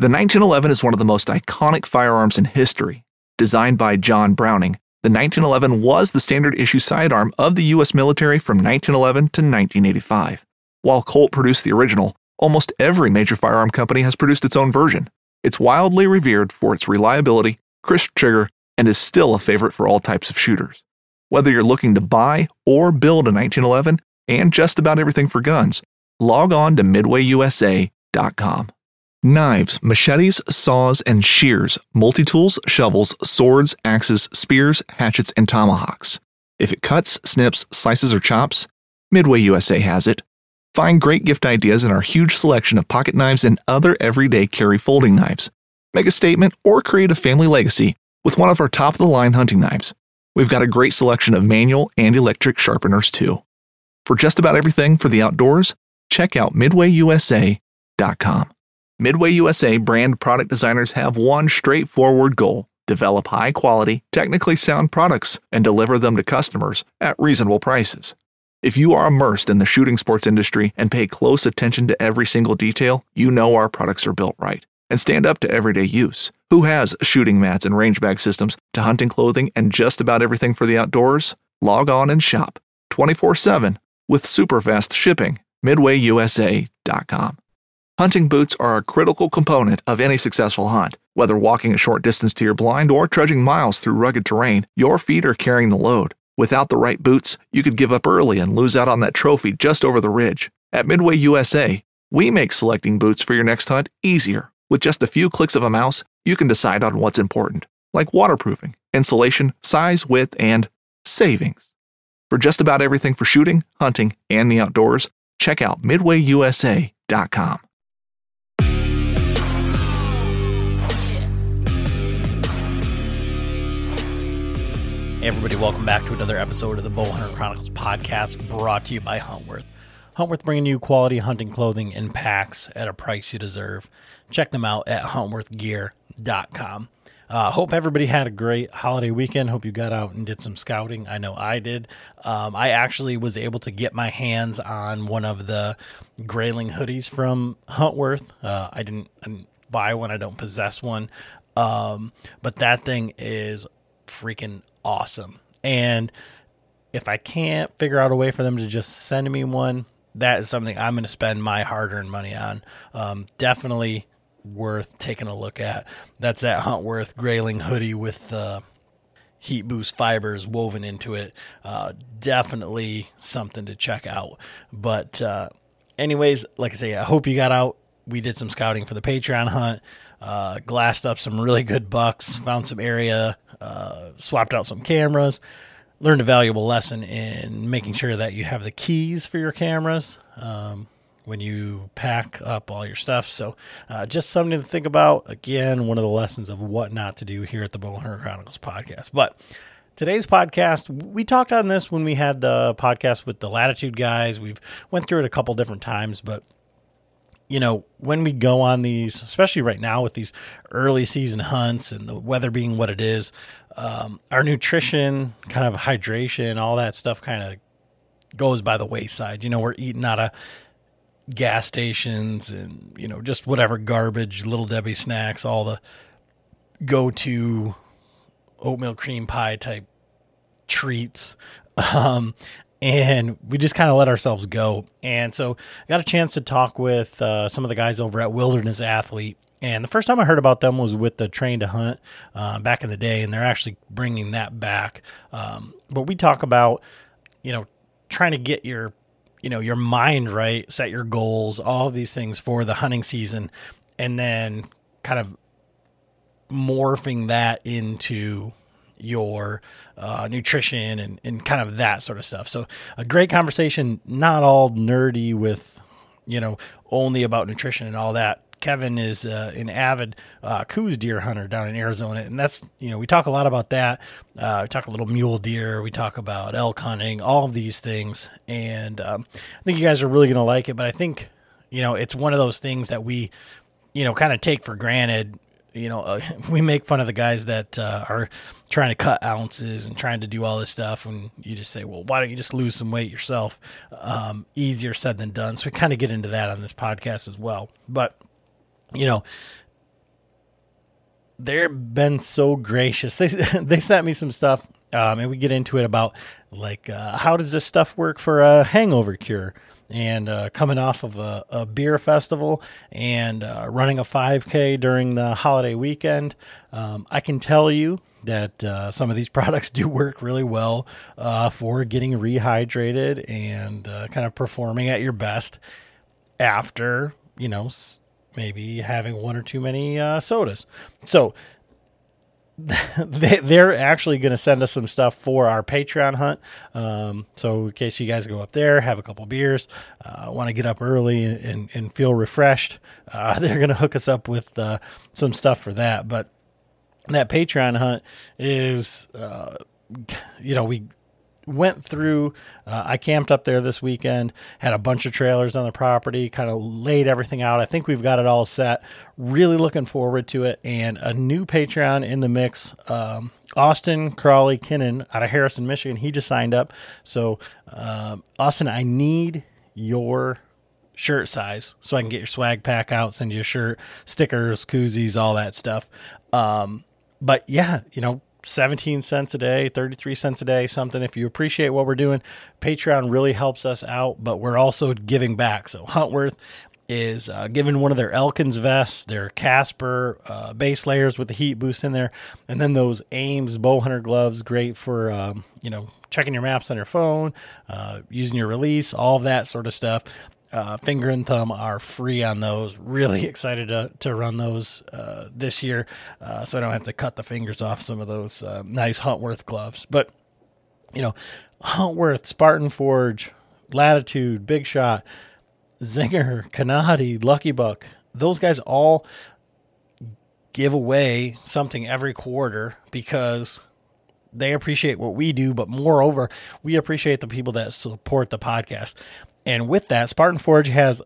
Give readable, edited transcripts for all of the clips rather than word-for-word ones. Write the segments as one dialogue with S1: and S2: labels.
S1: The 1911 is one of the most iconic firearms in history. Designed by John Browning, the 1911 was the standard issue sidearm of the U.S. military from 1911 to 1985. While Colt produced the original, almost every major firearm company has produced its own version. It's wildly revered for its reliability, crisp trigger, and is still a favorite for all types of shooters. Whether you're looking to buy or build a 1911 and just about everything for guns, log on to MidwayUSA.com. Knives, machetes, saws, and shears, multi-tools, shovels, swords, axes, spears, hatchets, and tomahawks. If it cuts, snips, slices, or chops, Midway USA has it. Find great gift ideas in our huge selection of pocket knives and other everyday carry folding knives. Make a statement or create a family legacy with one of our top-of-the-line hunting knives. We've got a great selection of manual and electric sharpeners too. For just about everything for the outdoors, check out MidwayUSA.com. Midway USA brand product designers have one straightforward goal: develop high-quality, technically sound products and deliver them to customers at reasonable prices. If you are immersed in the shooting sports industry and pay close attention to every single detail, you know our products are built right and stand up to everyday use. Who has shooting mats and range bag systems to hunting clothing and just about everything for the outdoors? Log on and shop 24/7 with super fast shipping. MidwayUSA.com. Hunting boots are a critical component of any successful hunt. Whether walking a short distance to your blind or trudging miles through rugged terrain, your feet are carrying the load. Without the right boots, you could give up early and lose out on that trophy just over the ridge. At Midway USA, we make selecting boots for your next hunt easier. With just a few clicks of a mouse, you can decide on what's important, like waterproofing, insulation, size, width, and savings. For just about everything for shooting, hunting, and the outdoors, check out MidwayUSA.com.
S2: Hey everybody, welcome back to another episode of the Bowhunter Chronicles podcast, brought to you by Huntworth. Huntworth bringing you quality hunting clothing and packs at a price you deserve. Check them out at huntworthgear.com. Hope everybody had a great holiday weekend. Hope you got out and did some scouting. I know I did. I actually was able to get my hands on one of the Grayling hoodies from Huntworth. I didn't buy one. I don't possess one. But that thing is freaking awesome. And if I can't figure out a way for them to just send me one, that is something I'm going to spend my hard-earned money on. Definitely worth taking a look at. That's that Huntworth Grayling hoodie with heat boost fibers woven into it. Definitely something to check out. But anyways, like I say, I hope you got out. We did some scouting for the Patreon hunt. Glassed up some really good bucks, found some area, swapped out some cameras, learned a valuable lesson in making sure that you have the keys for your cameras when you pack up all your stuff. So just something to think about. Again, one of the lessons of what not to do here at the Bowhunter Chronicles podcast. But today's podcast, we talked on this when we had the podcast with the Latitude guys. We've went through it a couple different times, but you know, when we go on these, especially right now with these early season hunts and the weather being what it is, our nutrition, kind of hydration, all that stuff kind of goes by the wayside. You know, we're eating out of gas stations and, you know, just whatever garbage, Little Debbie snacks, all the go-to oatmeal cream pie type treats. And we just kind of let ourselves go. And so I got a chance to talk with some of the guys over at Wilderness Athlete. And the first time I heard about them was with the Train to Hunt back in the day. And they're actually bringing that back. But we talk about, you know, trying to get your mind right, set your goals, all of these things for the hunting season. And then kind of morphing that into your nutrition and kind of that sort of stuff. So a great conversation, not all nerdy with, you know, only about nutrition and all that. Kevin is an avid Coues deer hunter down in Arizona. And that's, you know, we talk a lot about that. We talk a little mule deer. We talk about elk hunting, all of these things. And I think you guys are really going to like it. But I think, you know, it's one of those things that we, you know, kind of take for granted. You know, we make fun of the guys that are trying to cut ounces and trying to do all this stuff. And you just say, well, why don't you just lose some weight yourself? Easier said than done. So we kind of get into that on this podcast as well. But, you know, they've been so gracious. They sent me some stuff, and we get into it about like how does this stuff work for a hangover cure? And coming off of a beer festival and running a 5K during the holiday weekend, I can tell you that some of these products do work really well for getting rehydrated and kind of performing at your best after, maybe having one or too many sodas. So they're actually going to send us some stuff for our Patreon hunt. So in case you guys go up there, have a couple beers, want to get up early and feel refreshed, they're going to hook us up with some stuff for that. But that Patreon hunt is, we went through, I camped up there this weekend, had a bunch of trailers on the property, kind of laid everything out. I think we've got it all set. Really looking forward to it. And a new Patreon in the mix, Austin Crawley Kinnan out of Harrison, Michigan. He just signed up. So, Austin, I need your shirt size so I can get your swag pack out, send you a shirt, stickers, koozies, all that stuff. But yeah, 17 cents a day, 33 cents a day, something. If you appreciate what we're doing, Patreon really helps us out, but we're also giving back. So Huntworth is giving one of their Elkins vests, their Casper base layers with the heat boost in there, and then those Ames bow hunter gloves, great for, checking your maps on your phone, using your release, all of that sort of stuff. Finger and thumb are free on those. Really excited to run those this year, so I don't have to cut the fingers off some of those nice Huntworth gloves. But, Huntworth, Spartan Forge, Latitude, Big Shot, Zinger, Kanadi, Lucky Buck, those guys all give away something every quarter because they appreciate what we do, but moreover, we appreciate the people that support the podcast. And with that, Spartan Forge has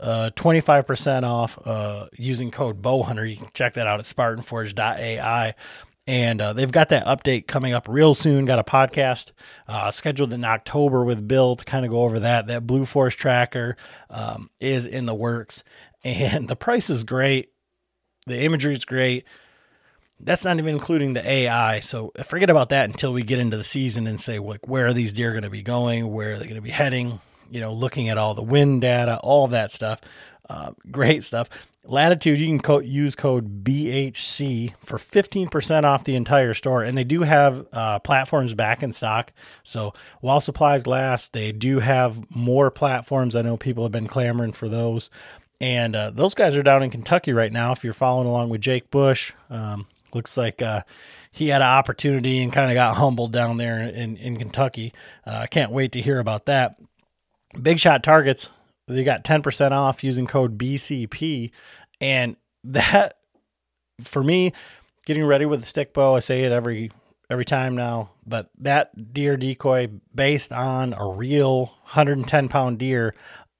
S2: 25% off using code BOWHUNTER. You can check that out at spartanforge.ai. And they've got that update coming up real soon. Got a podcast scheduled in October with Bill to kind of go over that. That Blue Force tracker is in the works. And the price is great. The imagery is great. That's not even including the AI. So forget about that until we get into the season and say, like, where are these deer going to be going? Where are they going to be heading? Looking at all the wind data, all that stuff. Great stuff. Latitude, you can use code BHC for 15% off the entire store. And they do have platforms back in stock. So while supplies last, they do have more platforms. I know people have been clamoring for those. And those guys are down in Kentucky right now. If you're following along with Jake Bush, looks like he had an opportunity and kind of got humbled down there in Kentucky. Can't wait to hear about that. Big Shot targets, they got 10% off using code BCP. And that, for me, getting ready with a stick bow, I say it every time now, but that deer decoy based on a real 110-pound deer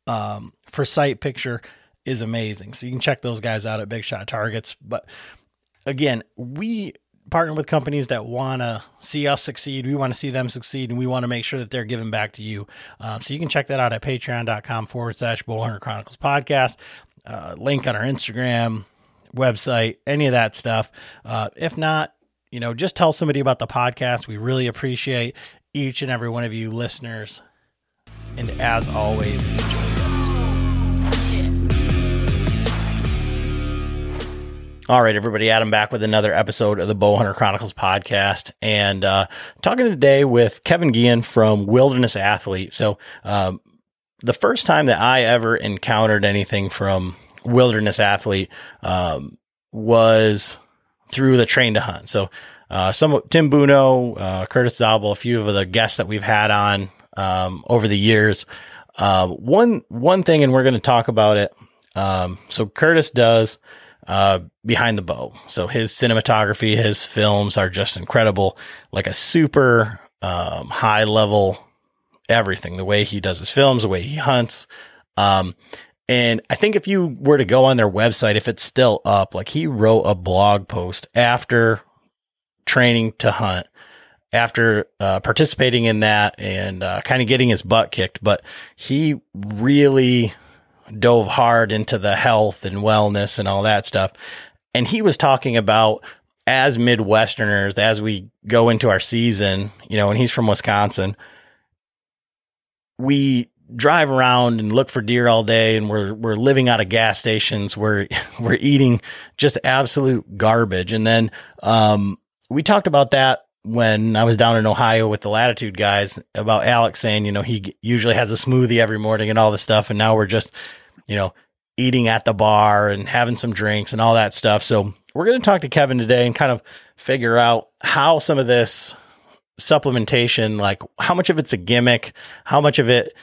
S2: for sight picture is amazing. So you can check those guys out at Big Shot Targets. But again, we partner with companies that want to see us succeed. We want to see them succeed, and we want to make sure that they're giving back to you. So you can check that out at patreon.com/Bowhunter Chronicles podcast. Link on our Instagram, website, any of that stuff. If not, just tell somebody about the podcast. We really appreciate each and every one of you listeners. And as always, enjoy the episode. All right, everybody, Adam back with another episode of the Bowhunter Chronicles podcast, and talking today with Kevin Guillen from Wilderness Athlete. So the first time that I ever encountered anything from Wilderness Athlete was through the Train to Hunt. So Tim Buno, Curtis Zabel, a few of the guests that we've had on over the years. One thing, and we're going to talk about it. So Curtis does Behind the Bow. So his cinematography, his films are just incredible, like a super high level everything, the way he does his films, the way he hunts. And I think if you were to go on their website, if it's still up, like he wrote a blog post after training to hunt, after participating in that and kind of getting his butt kicked, but he really dove hard into the health and wellness and all that stuff. And he was talking about as Midwesterners, as we go into our season, and he's from Wisconsin, we drive around and look for deer all day, and we're living out of gas stations. We're eating just absolute garbage. And then we talked about that when I was down in Ohio with the Latitude guys, about Alex saying, he usually has a smoothie every morning and all this stuff. And now we're just, eating at the bar and having some drinks and all that stuff. So we're going to talk to Kevin today and kind of figure out how some of this supplementation, like how much of it's a gimmick, how much of it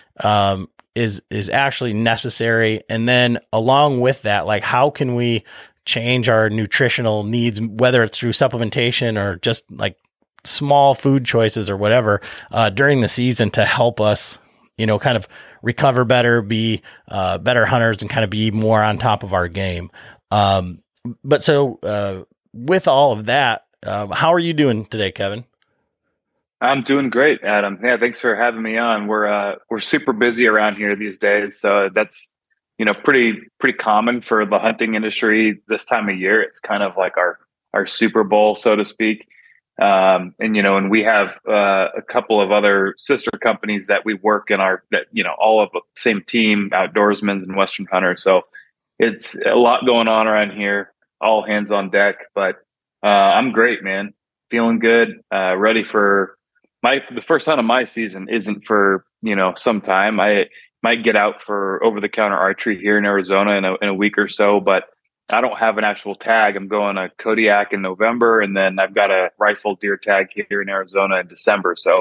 S2: is actually necessary. And then along with that, like how can we change our nutritional needs, whether it's through supplementation or just like small food choices or whatever, during the season to help us, kind of recover better, be better hunters, and kind of be more on top of our game. But so with all of that, how are you doing today, Kevin?
S3: I'm doing great, Adam. Yeah, thanks for having me on. We're super busy around here these days, so that's pretty common for the hunting industry this time of year. It's kind of like our Super Bowl, so to speak. And we have a couple of other sister companies that we work in all of the same team, Outdoorsmen and Western Hunters. So it's a lot going on around here, all hands on deck. But I'm great, man. Feeling good. Ready for the first hunt of my season. Isn't for some time. I might get out for over-the-counter archery here in Arizona in a week or so, but I don't have an actual tag. I'm going to Kodiak in November, and then I've got a rifle deer tag here in Arizona in December. So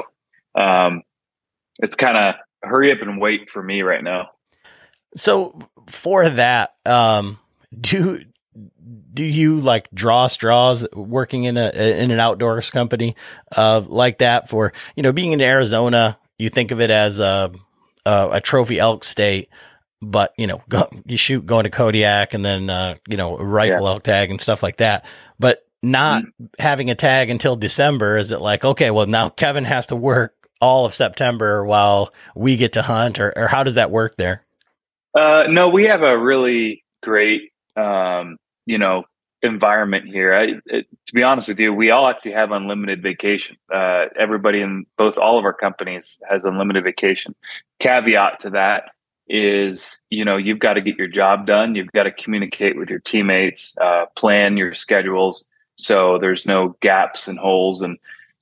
S3: it's kind of hurry up and wait for me right now.
S2: So for that, do you like draw straws working in an outdoors company like that? For being in Arizona, you think of it as a trophy elk state. But, you shoot going to Kodiak and then, rifle elk tag and stuff like that. But not having a tag until December, is it like, okay, well, now Kevin has to work all of September while we get to hunt, or how does that work there?
S3: No, we have a really great, environment here. To be honest with you, we all actually have unlimited vacation. Everybody in all of our companies has unlimited vacation. Caveat to that is, you've got to get your job done. You've got to communicate with your teammates, plan your schedules, so there's no gaps and holes. And,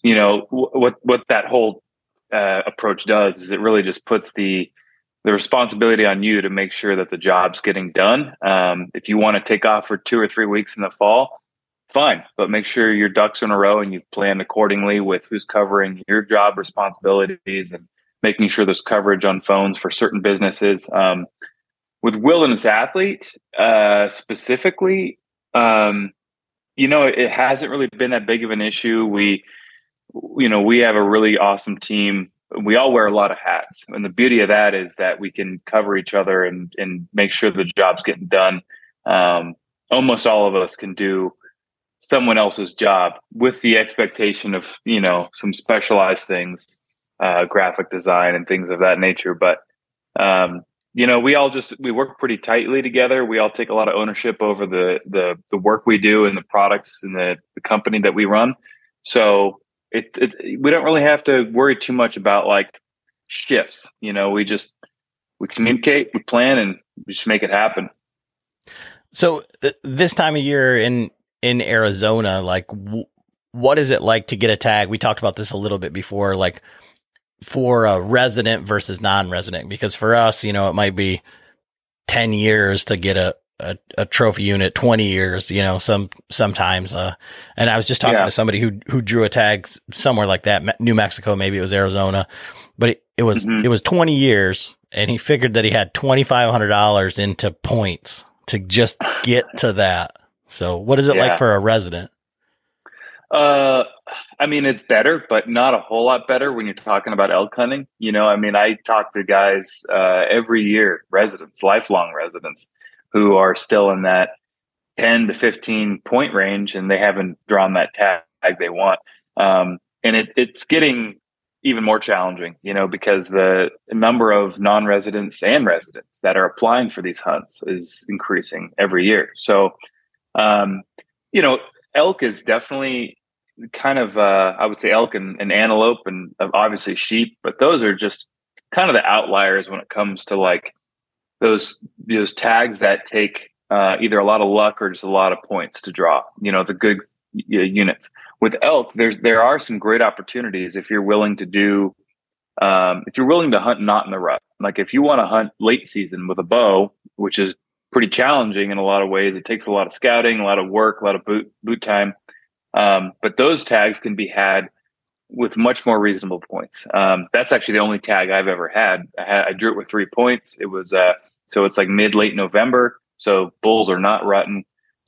S3: what that whole approach does is it really just puts the responsibility on you to make sure that the job's getting done. If you want to take off for 2 or 3 weeks in the fall, fine, but make sure your ducks are in a row and you've planned accordingly with who's covering your job responsibilities and making sure there's coverage on phones for certain businesses. With Wilderness Athlete specifically, it hasn't really been that big of an issue. We have a really awesome team. We all wear a lot of hats. And the beauty of that is that we can cover each other and make sure the job's getting done. Almost all of us can do someone else's job with the expectation of, some specialized things. Graphic design and things of that nature. But, we work pretty tightly together. We all take a lot of ownership over the work we do and the products and the company that we run. So we don't really have to worry too much about like shifts. We communicate, we plan, and we just make it happen.
S2: So this time of year in Arizona, like what is it like to get a tag? We talked about this a little bit before, like for a resident versus non-resident, because for us, it might be 10 years to get a trophy unit, 20 years, sometimes. And I was just talking to somebody who drew a tag somewhere like that, New Mexico, maybe it was Arizona, but it was 20 years, and he figured that he had $2,500 into points to just get to that. So what is it like for a resident?
S3: It's better, but not a whole lot better when you're talking about elk hunting. I talk to guys every year, lifelong residents, who are still in that 10 to 15 point range, and they haven't drawn that tag they want. And it's getting even more challenging, because the number of non-residents and residents that are applying for these hunts is increasing every year. So, elk is definitely kind of, I would say elk and antelope and obviously sheep, but those are just kind of the outliers when it comes to like those tags that take either a lot of luck or just a lot of points to draw, the good units. With elk, there are some great opportunities if you're willing to do, if you're willing to hunt not in the rut. Like if you want to hunt late season with a bow, which is pretty challenging in a lot of ways, it takes a lot of scouting, a lot of work, a lot of boot time. But those tags can be had with much more reasonable points. That's actually the only tag I've ever had. I drew it with 3 points. It was so it's like late November. So bulls are not rutting.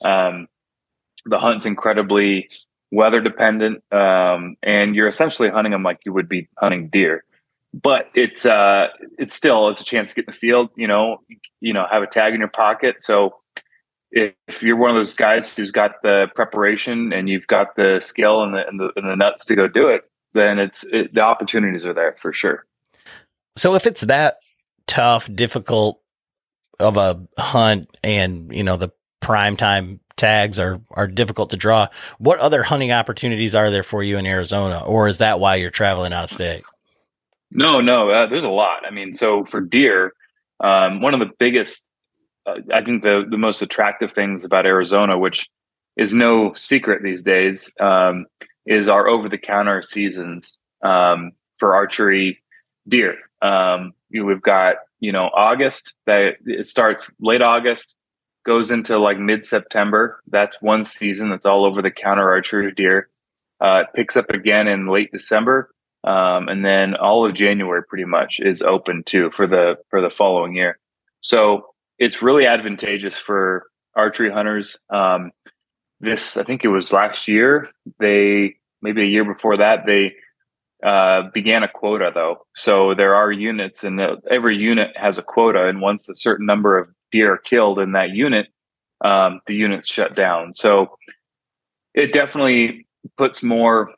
S3: The hunt's incredibly weather dependent, and you're essentially hunting them like you would be hunting deer. But it's still a chance to get in the field. Have a tag in your pocket. So if you're one of those guys who's got the preparation and you've got the skill and the nuts to go do it, then the opportunities are there for sure.
S2: So if it's that tough, difficult of a hunt, and the prime time tags are difficult to draw, what other hunting opportunities are there for you in Arizona, or is that why you're traveling out of state?
S3: No, there's a lot. I mean, so for deer, one of the biggest, I think the most attractive things about Arizona, which is no secret these days, is our over-the-counter seasons for archery deer. We've got, August, that it starts late August, goes into like mid-September. That's one season that's all over-the-counter archery deer. It picks up again in late December. And then all of January pretty much is open too for the following year. So it's really advantageous for archery hunters. I think it was last year, maybe a year before that, they began a quota though. So there are units, and every unit has a quota. And once a certain number of deer are killed in that unit, the unit's shut down. So it definitely puts more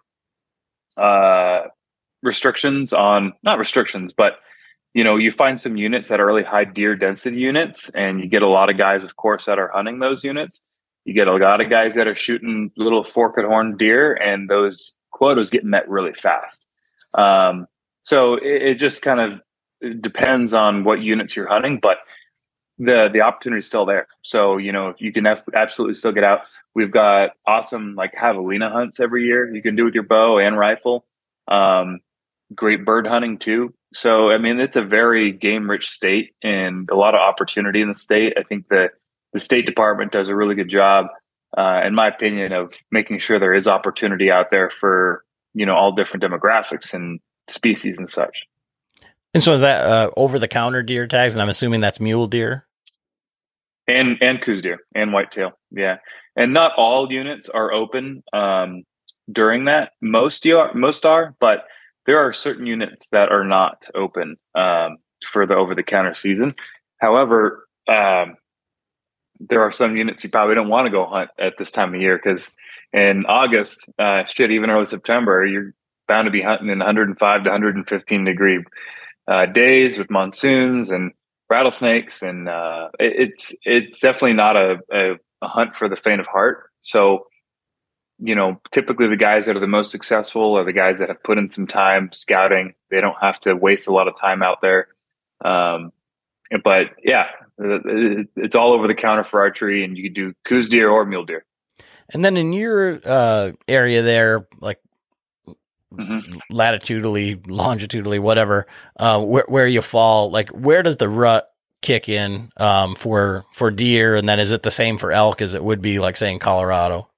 S3: restrictions on, not restrictions, but you find some units that are really high deer density units, and you get a lot of guys, of course, that are hunting those units. You get a lot of guys that are shooting little forked horn deer, and those quotas get met really fast. So it just kind of depends on what units you're hunting, but the opportunity is still there. So, you can absolutely still get out. We've got awesome like javelina hunts every year you can do with your bow and rifle. Great bird hunting too. So, I mean, it's a very game rich state and a lot of opportunity in the state. I think the State Department does a really good job, in my opinion, of making sure there is opportunity out there for, all different demographics and species and such.
S2: And so is that over the counter deer tags? And I'm assuming that's mule deer
S3: and coos deer and whitetail. Yeah. And not all units are open during that. Most are, but there are certain units that are not open for the over-the-counter season. However, there are some units you probably don't want to go hunt at this time of year, because in August, even early September, you're bound to be hunting in 105 to 115 degree days with monsoons and rattlesnakes, and it's definitely not a hunt for the faint of heart. So, typically the guys that are the most successful are the guys that have put in some time scouting. They don't have to waste a lot of time out there. But yeah, it's all over the counter for archery, and you can do coos deer or mule deer.
S2: And then in your area there, like latitudinally, longitudinally, whatever, where you fall, like where does the rut kick in for deer? And then is it the same for elk as it would be like say in Colorado?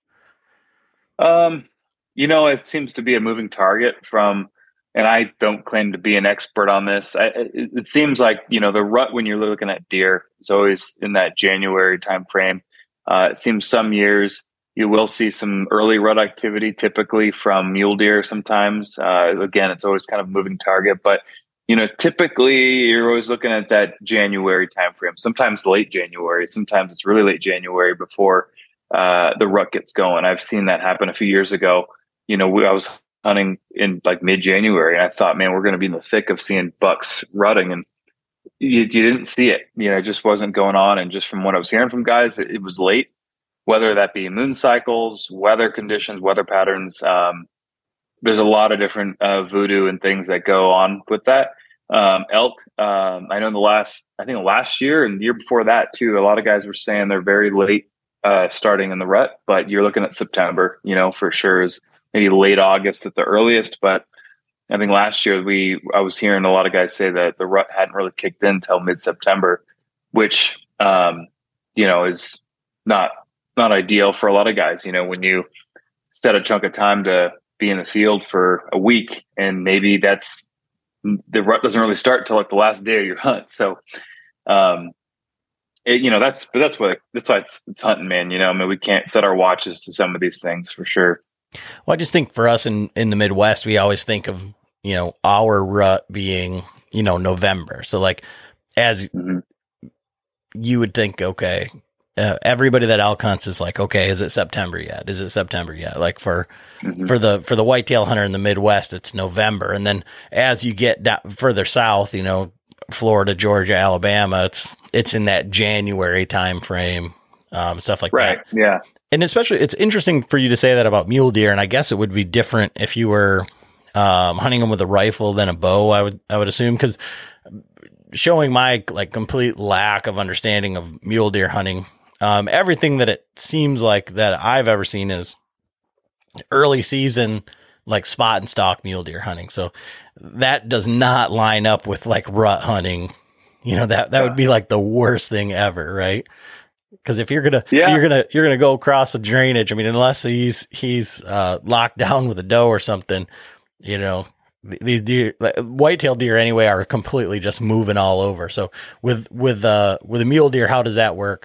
S3: It seems to be a moving target and I don't claim to be an expert on this. It seems like, the rut when you're looking at deer is always in that January timeframe. It seems some years you will see some early rut activity, typically from mule deer sometimes. Again, it's always kind of a moving target, but, typically you're always looking at that January timeframe, sometimes late January, sometimes it's really late January before the rut gets going. I've seen that happen a few years ago. I was hunting in like mid-January, and I thought, man, we're going to be in the thick of seeing bucks rutting, and you didn't see it. It just wasn't going on. And just from what I was hearing from guys, it was late. whether that be moon cycles, weather conditions, weather patterns. There's a lot of different voodoo and things that go on with that. Elk, I know last year and the year before that too, a lot of guys were saying they're very late starting in the rut, but you're looking at September, for sure, is maybe late August at the earliest. But I think last year I was hearing a lot of guys say that the rut hadn't really kicked in until mid-September, which is not ideal for a lot of guys. When you set a chunk of time to be in the field for a week, and maybe the rut doesn't really start till like the last day of your hunt. So, that's why it's hunting, man. I mean, we can't fit our watches to some of these things for sure.
S2: Well, I just think for us in the Midwest, we always think of, our rut being, November. So like, as you would think, okay, everybody that elk hunts is like, okay, is it September yet? Is it September yet? Like for the whitetail hunter in the Midwest, it's November. And then as you get further south, Florida, Georgia, Alabama, it's in that January time frame, stuff like that.
S3: Right. Yeah.
S2: And especially, it's interesting for you to say that about mule deer. And I guess it would be different if you were hunting them with a rifle than a bow, I would assume, because showing my like complete lack of understanding of mule deer hunting, everything that it seems like that I've ever seen is early season, like spot and stalk mule deer hunting. So that does not line up with like rut hunting. That would be like the worst thing ever, right? Because if you're gonna go across the drainage, I mean, unless he's locked down with a doe or something, these deer, whitetail deer anyway, are completely just moving all over. So with a mule deer, how does that work?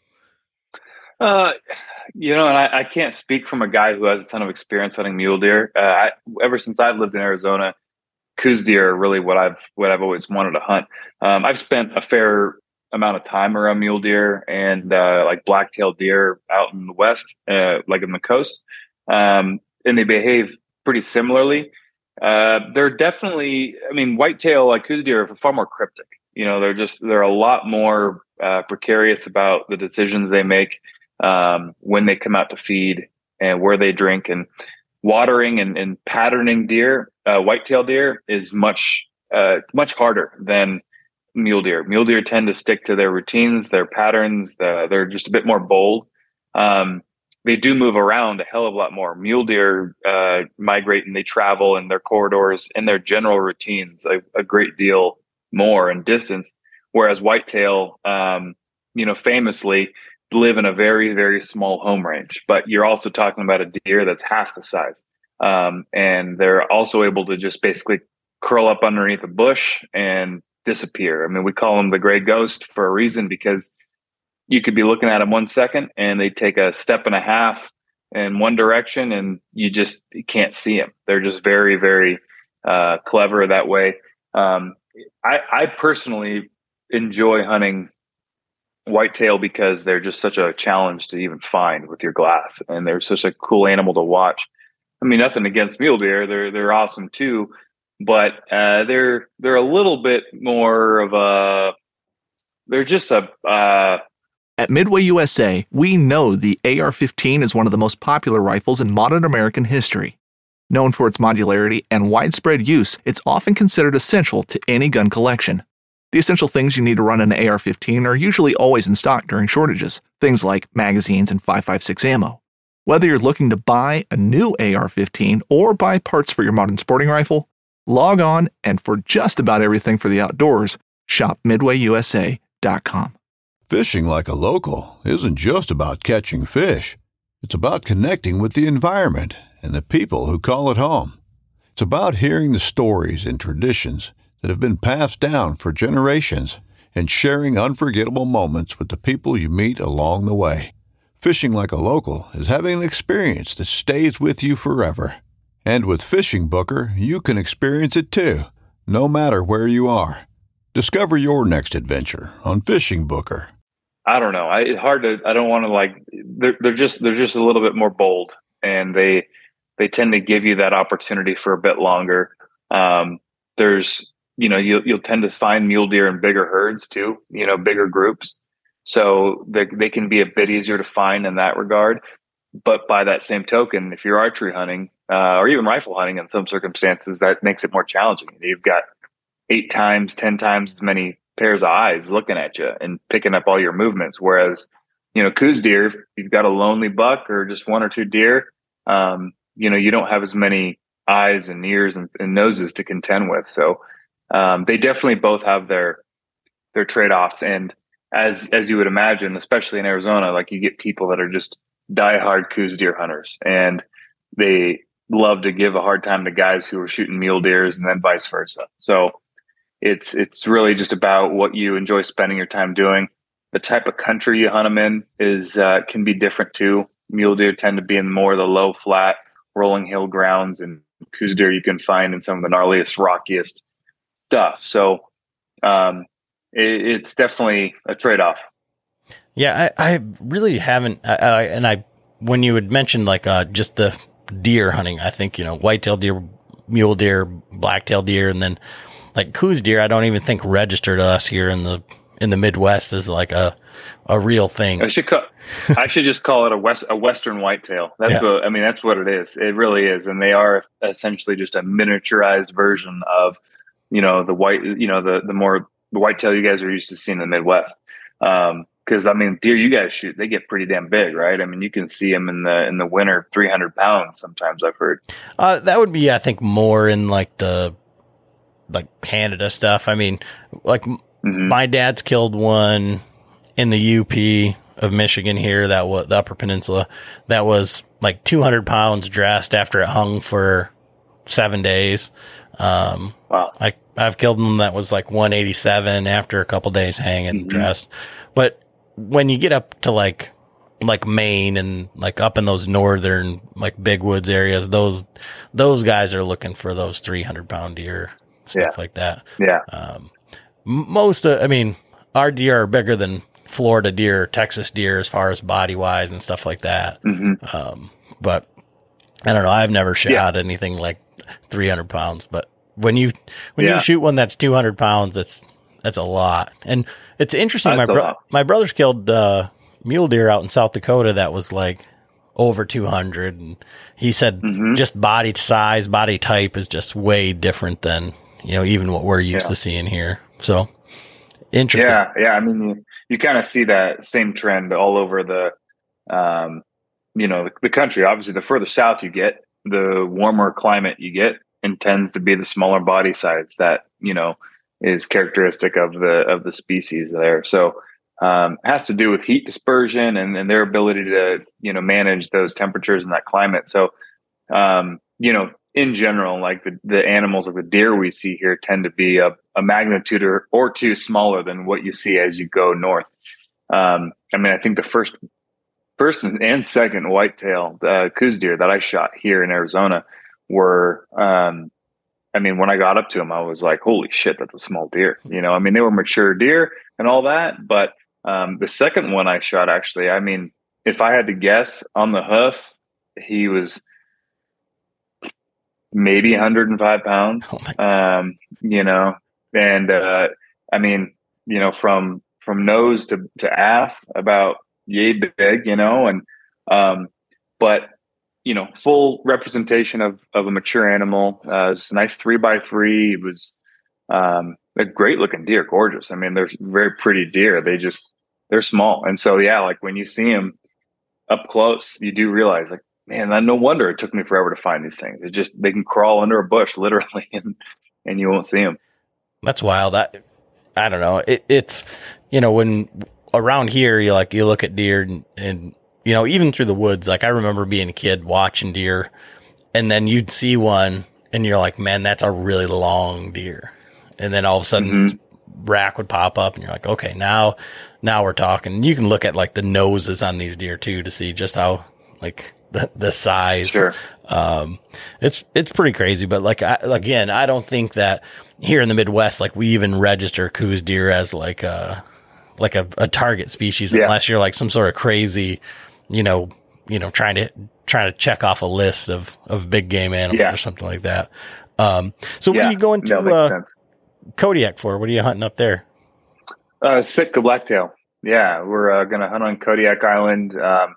S3: And I can't speak from a guy who has a ton of experience hunting mule deer. Ever since I've lived in Arizona, Coues deer are really what I've always wanted to hunt. I've spent a fair amount of time around mule deer and like black-tailed deer out in the West, like in the coast, and they behave pretty similarly. They're definitely, whitetail like Coues deer are far more cryptic. They're a lot more precarious about the decisions they make when they come out to feed and where they drink, and watering and patterning deer. Whitetail deer is much harder than mule deer. Mule deer tend to stick to their routines, their patterns. They're just a bit more bold. They do move around a hell of a lot more. Mule deer migrate and they travel in their corridors and their general routines a great deal more in distance. Whereas whitetail, famously live in a very, very small home range. But you're also talking about a deer that's half the size. And they're also able to just basically curl up underneath a bush and disappear. I mean, we call them the gray ghost for a reason, because you could be looking at them 1 second and they take a step and a half in one direction and you can't see them. They're just very, very clever that way. I personally enjoy hunting whitetail because they're just such a challenge to even find with your glass, and they're such a cool animal to watch. I mean, nothing against mule deer. They're awesome too, but they're a little bit more of they're just
S1: At Midway USA, we know the AR-15 is one of the most popular rifles in modern American history. Known for its modularity and widespread use, it's often considered essential to any gun collection. The essential things you need to run an AR-15 are usually always in stock during shortages, things like magazines and 5.56 ammo. Whether you're looking to buy a new AR-15 or buy parts for your modern sporting rifle, log on, and for just about everything for the outdoors, shop MidwayUSA.com.
S4: Fishing like a local isn't just about catching fish. It's about connecting with the environment and the people who call it home. It's about hearing the stories and traditions that have been passed down for generations and sharing unforgettable moments with the people you meet along the way. Fishing like a local is having an experience that stays with you forever. And with Fishing Booker, you can experience it too, no matter where you are. Discover your next adventure on Fishing Booker.
S3: I don't know. It's hard to. I don't want to they're just a little bit more bold, and they tend to give you that opportunity for a bit longer. There's you'll tend to find mule deer in bigger herds too. Bigger groups. So they can be a bit easier to find in that regard. But by that same token, if you're archery hunting or even rifle hunting in some circumstances, that makes it more challenging. You've got 8 times, 10 times as many pairs of eyes looking at you and picking up all your movements. Whereas, Coues deer, if you've got a lonely buck or just 1 or 2 deer, you don't have as many eyes and ears and noses to contend with. So they definitely both have their trade-offs. And as you would imagine, especially in Arizona, like you get people that are just diehard Coues deer hunters, and they love to give a hard time to guys who are shooting mule deers, and then vice versa. So it's really just about what you enjoy spending your time doing. The type of country you hunt them in is can be different too. Mule deer tend to be in more of the low, flat, rolling hill grounds, and Coues deer you can find in some of the gnarliest, rockiest stuff. So it's definitely a trade-off.
S2: Yeah, I really haven't. When you had mentioned like just the deer hunting, I think, whitetail deer, mule deer, blacktail deer, and then like Coues deer, I don't even think register to us here in the Midwest as like a real thing.
S3: I should just call it a Western whitetail. That's that's what it is. It really is. And they are essentially just a miniaturized version of, the whitetail you guys are used to seeing in the Midwest. Because deer you guys shoot, they get pretty damn big, right? I mean, you can see them in the winter, 300 pounds. Sometimes I've heard. That
S2: would be, I think, more in like the Canada stuff. I mean, like my dad's killed one in the UP of Michigan here, that was the Upper Peninsula, that was like 200 pounds dressed after it hung for 7 days. Wow. I've killed one that was like 187 after a couple days hanging dressed. But when you get up to like Maine and like up in those northern like big woods areas, those guys are looking for those 300-pound deer, stuff like that.
S3: Yeah.
S2: Our deer are bigger than Florida deer, Texas deer, as far as body wise and stuff like that. But I don't know. I've never shot anything like 300 pounds, but when you shoot one that's 200 pounds, that's a lot. And it's interesting. My brother's killed mule deer out in South Dakota that was like over 200, and he said just body size, body type is just way different than even what we're used to seeing here. So interesting.
S3: Yeah. I mean, you kind of see that same trend all over the country. Obviously, the further south you get, the warmer climate you get, and tends to be the smaller body size that is characteristic of the species there. So it has to do with heat dispersion and their ability to manage those temperatures and that climate. So in general, like the animals like the deer we see here tend to be a magnitude or two smaller than what you see as you go north. I think the first and second whitetail Coues deer that I shot here in Arizona were, when I got up to them, I was like, holy shit, that's a small deer. They were mature deer and all that. But the second one I shot, actually, if I had to guess on the hoof, he was maybe 105 pounds, from nose to ass, about yay big, but full representation of a mature animal. It's a nice 3x3. It was a great looking deer, gorgeous. They're very pretty deer. They're small. And so, like when you see them up close, you do realize like, man, no wonder it took me forever to find these things. They can crawl under a bush literally and you won't see them.
S2: That's wild. I don't know. It's, when around here, you look at deer and even through the woods, like I remember being a kid watching deer, and then you'd see one and you're like, man, that's a really long deer. And then all of a sudden rack would pop up and you're like, okay, now we're talking. You can look at like the noses on these deer too, to see just how like the size.
S3: Sure.
S2: It's pretty crazy, but I don't think that here in the Midwest, like we even register Coues deer as like a target species, unless you're like some sort of crazy, trying to check off a list of big game animals or something like that. So what are you going to Kodiak for? What are you hunting up there?
S3: Sitka blacktail. Yeah, we're gonna hunt on Kodiak Island.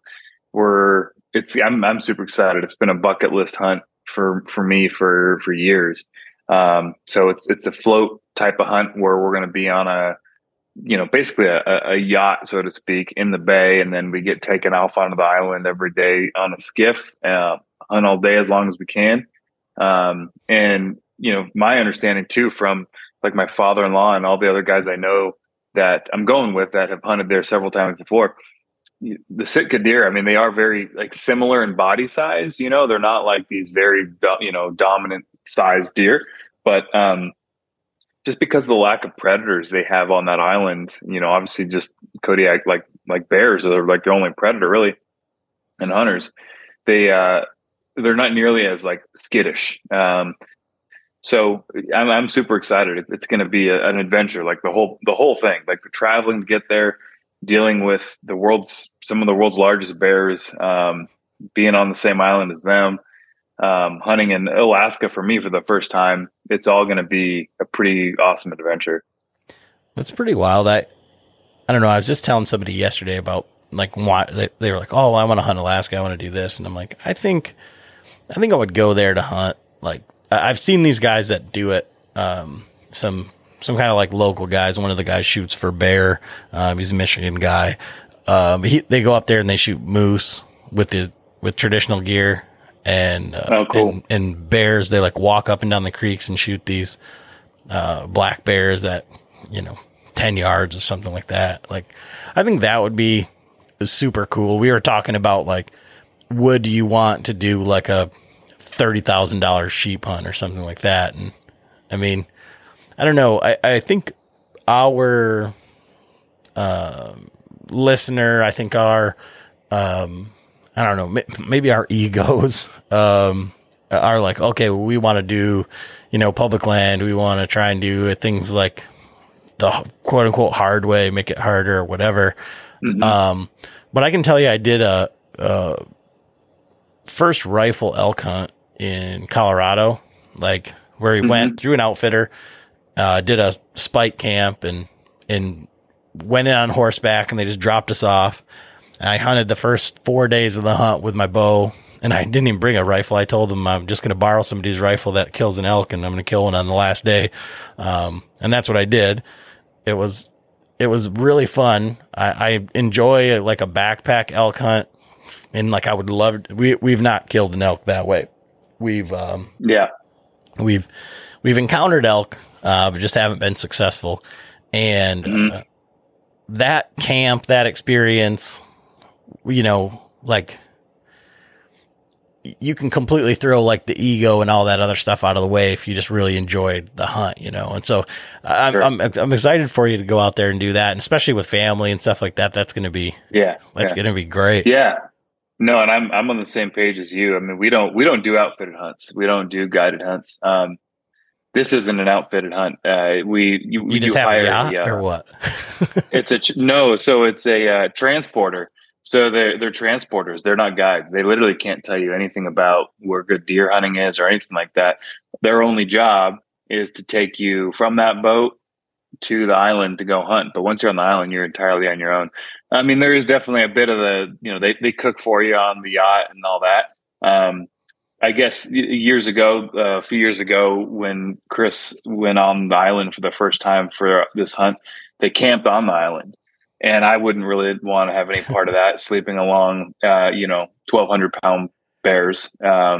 S3: I'm super excited. It's been a bucket list hunt for me for years. So it's a float type of hunt where we're gonna be on basically a yacht, so to speak, in the bay, and then we get taken off onto the island every day on a skiff, hunt all day as long as we can. And my understanding too, from like my father-in-law and all the other guys I know that I'm going with that have hunted there several times before, the Sitka deer, I mean, they are very like similar in body size. They're not like these very dominant sized deer, but just because of the lack of predators they have on that island, obviously just Kodiak, like bears are like the only predator really, and hunters, they're not nearly as like skittish. So I'm super excited. It's going to be an adventure, like the whole thing, like the traveling to get there, dealing with some of the world's largest bears, being on the same island as them, hunting in Alaska for me for the first time. It's all going to be a pretty awesome adventure.
S2: That's pretty wild. I don't know. I was just telling somebody yesterday about like why they were like, oh, I want to hunt Alaska. I want to do this. And I'm like, I think I would go there to hunt. Like I've seen these guys that do it. Some kind of like local guys. One of the guys shoots for bear. He's a Michigan guy. They go up there and they shoot moose with traditional gear. And
S3: cool.
S2: And bears, they like walk up and down the creeks and shoot these black bears that 10 yards or something like that. Like, I think that would be super cool. We were talking about like, would you want to do like a $30,000 sheep hunt or something like that? And I mean, I don't know. I think our listener, I think our I don't know, maybe our egos are like, okay, well, we want to do, public land. We want to try and do things like the quote unquote hard way, make it harder or whatever. Mm-hmm. But I can tell you, I did a first rifle elk hunt in Colorado, like where we went through an outfitter, did a spike camp and went in on horseback, and they just dropped us off. I hunted the first 4 days of the hunt with my bow, and I didn't even bring a rifle. I told them I'm just going to borrow somebody's rifle that kills an elk, and I'm going to kill one on the last day. And that's what I did. It was really fun. I enjoy like a backpack elk hunt, and like I would love it. We've not killed an elk that way. We've encountered elk, but just haven't been successful. And that camp, that experience, like you can completely throw like the ego and all that other stuff out of the way if you just really enjoyed the hunt, And so I'm excited for you to go out there and do that. And especially with family and stuff like that, that's going to be, going to be great.
S3: Yeah. No. And I'm on the same page as you. I mean, we don't do outfitted hunts. We don't do guided hunts. This isn't an outfitted hunt. You
S2: just have a yacht or what?
S3: So it's a transporter. So they're transporters. They're not guides. They literally can't tell you anything about where good deer hunting is or anything like that. Their only job is to take you from that boat to the island to go hunt. But once you're on the island, you're entirely on your own. I mean, there is definitely a bit of they cook for you on the yacht and all that. I guess a few years ago, when Chris went on the island for the first time for this hunt, they camped on the island. And I wouldn't really want to have any part of that, sleeping along, 1,200 pound bears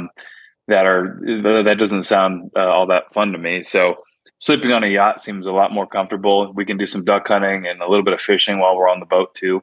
S3: that doesn't sound all that fun to me. So sleeping on a yacht seems a lot more comfortable. We can do some duck hunting and a little bit of fishing while we're on the boat too.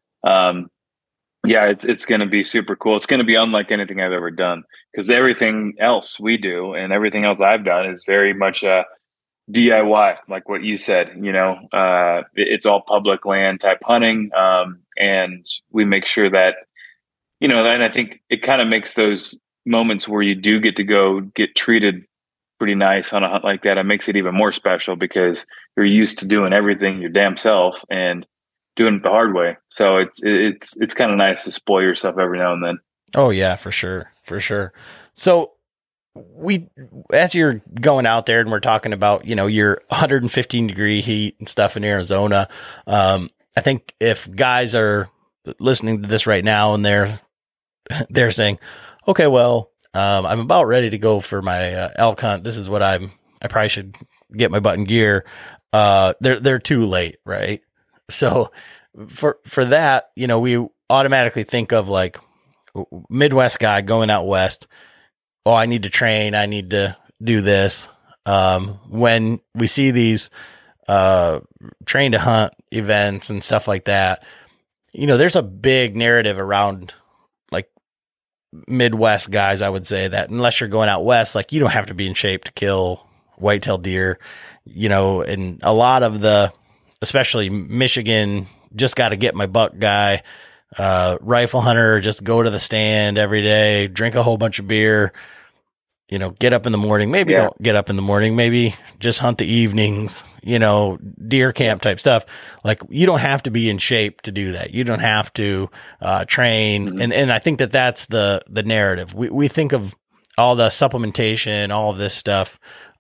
S3: It's going to be super cool. It's going to be unlike anything I've ever done, because everything else we do and everything else I've done is very much DIY, like what you said. It's all public land type hunting, and we make sure that and I think it kind of makes those moments where you do get to go get treated pretty nice on a hunt like that. It makes it even more special because you're used to doing everything your damn self and doing it the hard way. So it's kind of nice to spoil yourself every now and then.
S2: Oh yeah, for sure. So as you're going out there and we're talking about, your 115 degree heat and stuff in Arizona, I think if guys are listening to this right now and they're saying, okay, well, I'm about ready to go for my elk hunt. This is what I probably should get my button gear. They're too late, right? So for that, we automatically think of like Midwest guy going out west. Oh, I need to train. I need to do this. When we see these train to hunt events and stuff like that, there's a big narrative around like Midwest guys. I would say that unless you're going out west, like you don't have to be in shape to kill whitetail deer, and a lot of especially Michigan, just got to get my buck guy, rifle hunter, just go to the stand every day, drink a whole bunch of beer, get up in the morning, maybe don't get up in the morning, maybe just hunt the evenings, deer camp type stuff. Like you don't have to be in shape to do that. You don't have to train. Mm-hmm. And I think that's the narrative. We think of all the supplementation, all of this stuff,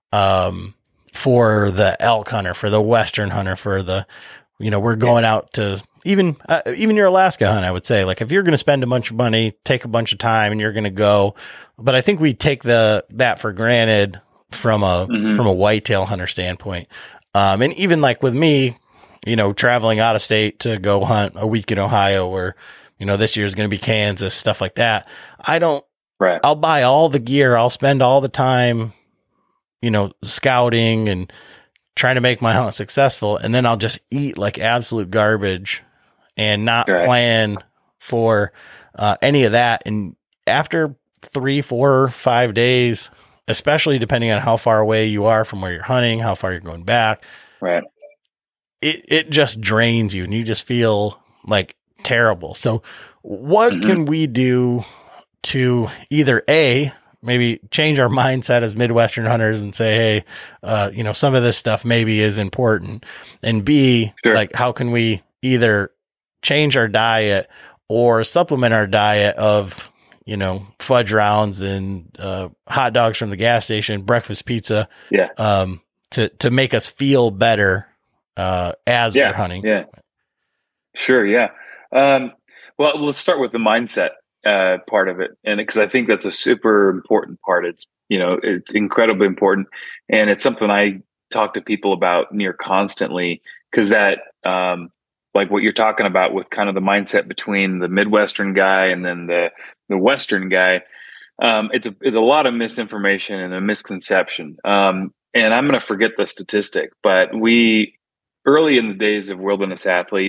S2: for the elk hunter, for the Western hunter, for the, we're going out to even your Alaska hunt, I would say, like if you're going to spend a bunch of money, take a bunch of time and you're going to go, but I think we take that for granted from a whitetail hunter standpoint. And even like with me, traveling out of state to go hunt a week in Ohio or, this year is going to be Kansas, stuff like that. I'll buy all the gear. I'll spend all the time, scouting and trying to make my hunt successful. And then I'll just eat like absolute garbage and not plan for any of that. And after 3, 4, 5 days, especially depending on how far away you are from where you're hunting, how far you're going back,
S3: right,
S2: it just drains you and you just feel like terrible. So what can we do to either maybe change our mindset as Midwestern hunters and say, hey, some of this stuff maybe is important, and B, like how can we either change our diet or supplement our diet of, fudge rounds and hot dogs from the gas station, breakfast pizza, to make us feel better as we're hunting.
S3: Yeah, sure. Yeah. Well, let's start with the mindset part of it. And because I think that's a super important part. It's, it's incredibly important. And it's something I talk to people about near constantly, because that, like what you're talking about with kind of the mindset between the Midwestern guy and then the Western guy, it's a lot of misinformation and a misconception. And I'm going to forget the statistic, but early in the days of Wilderness Athlete,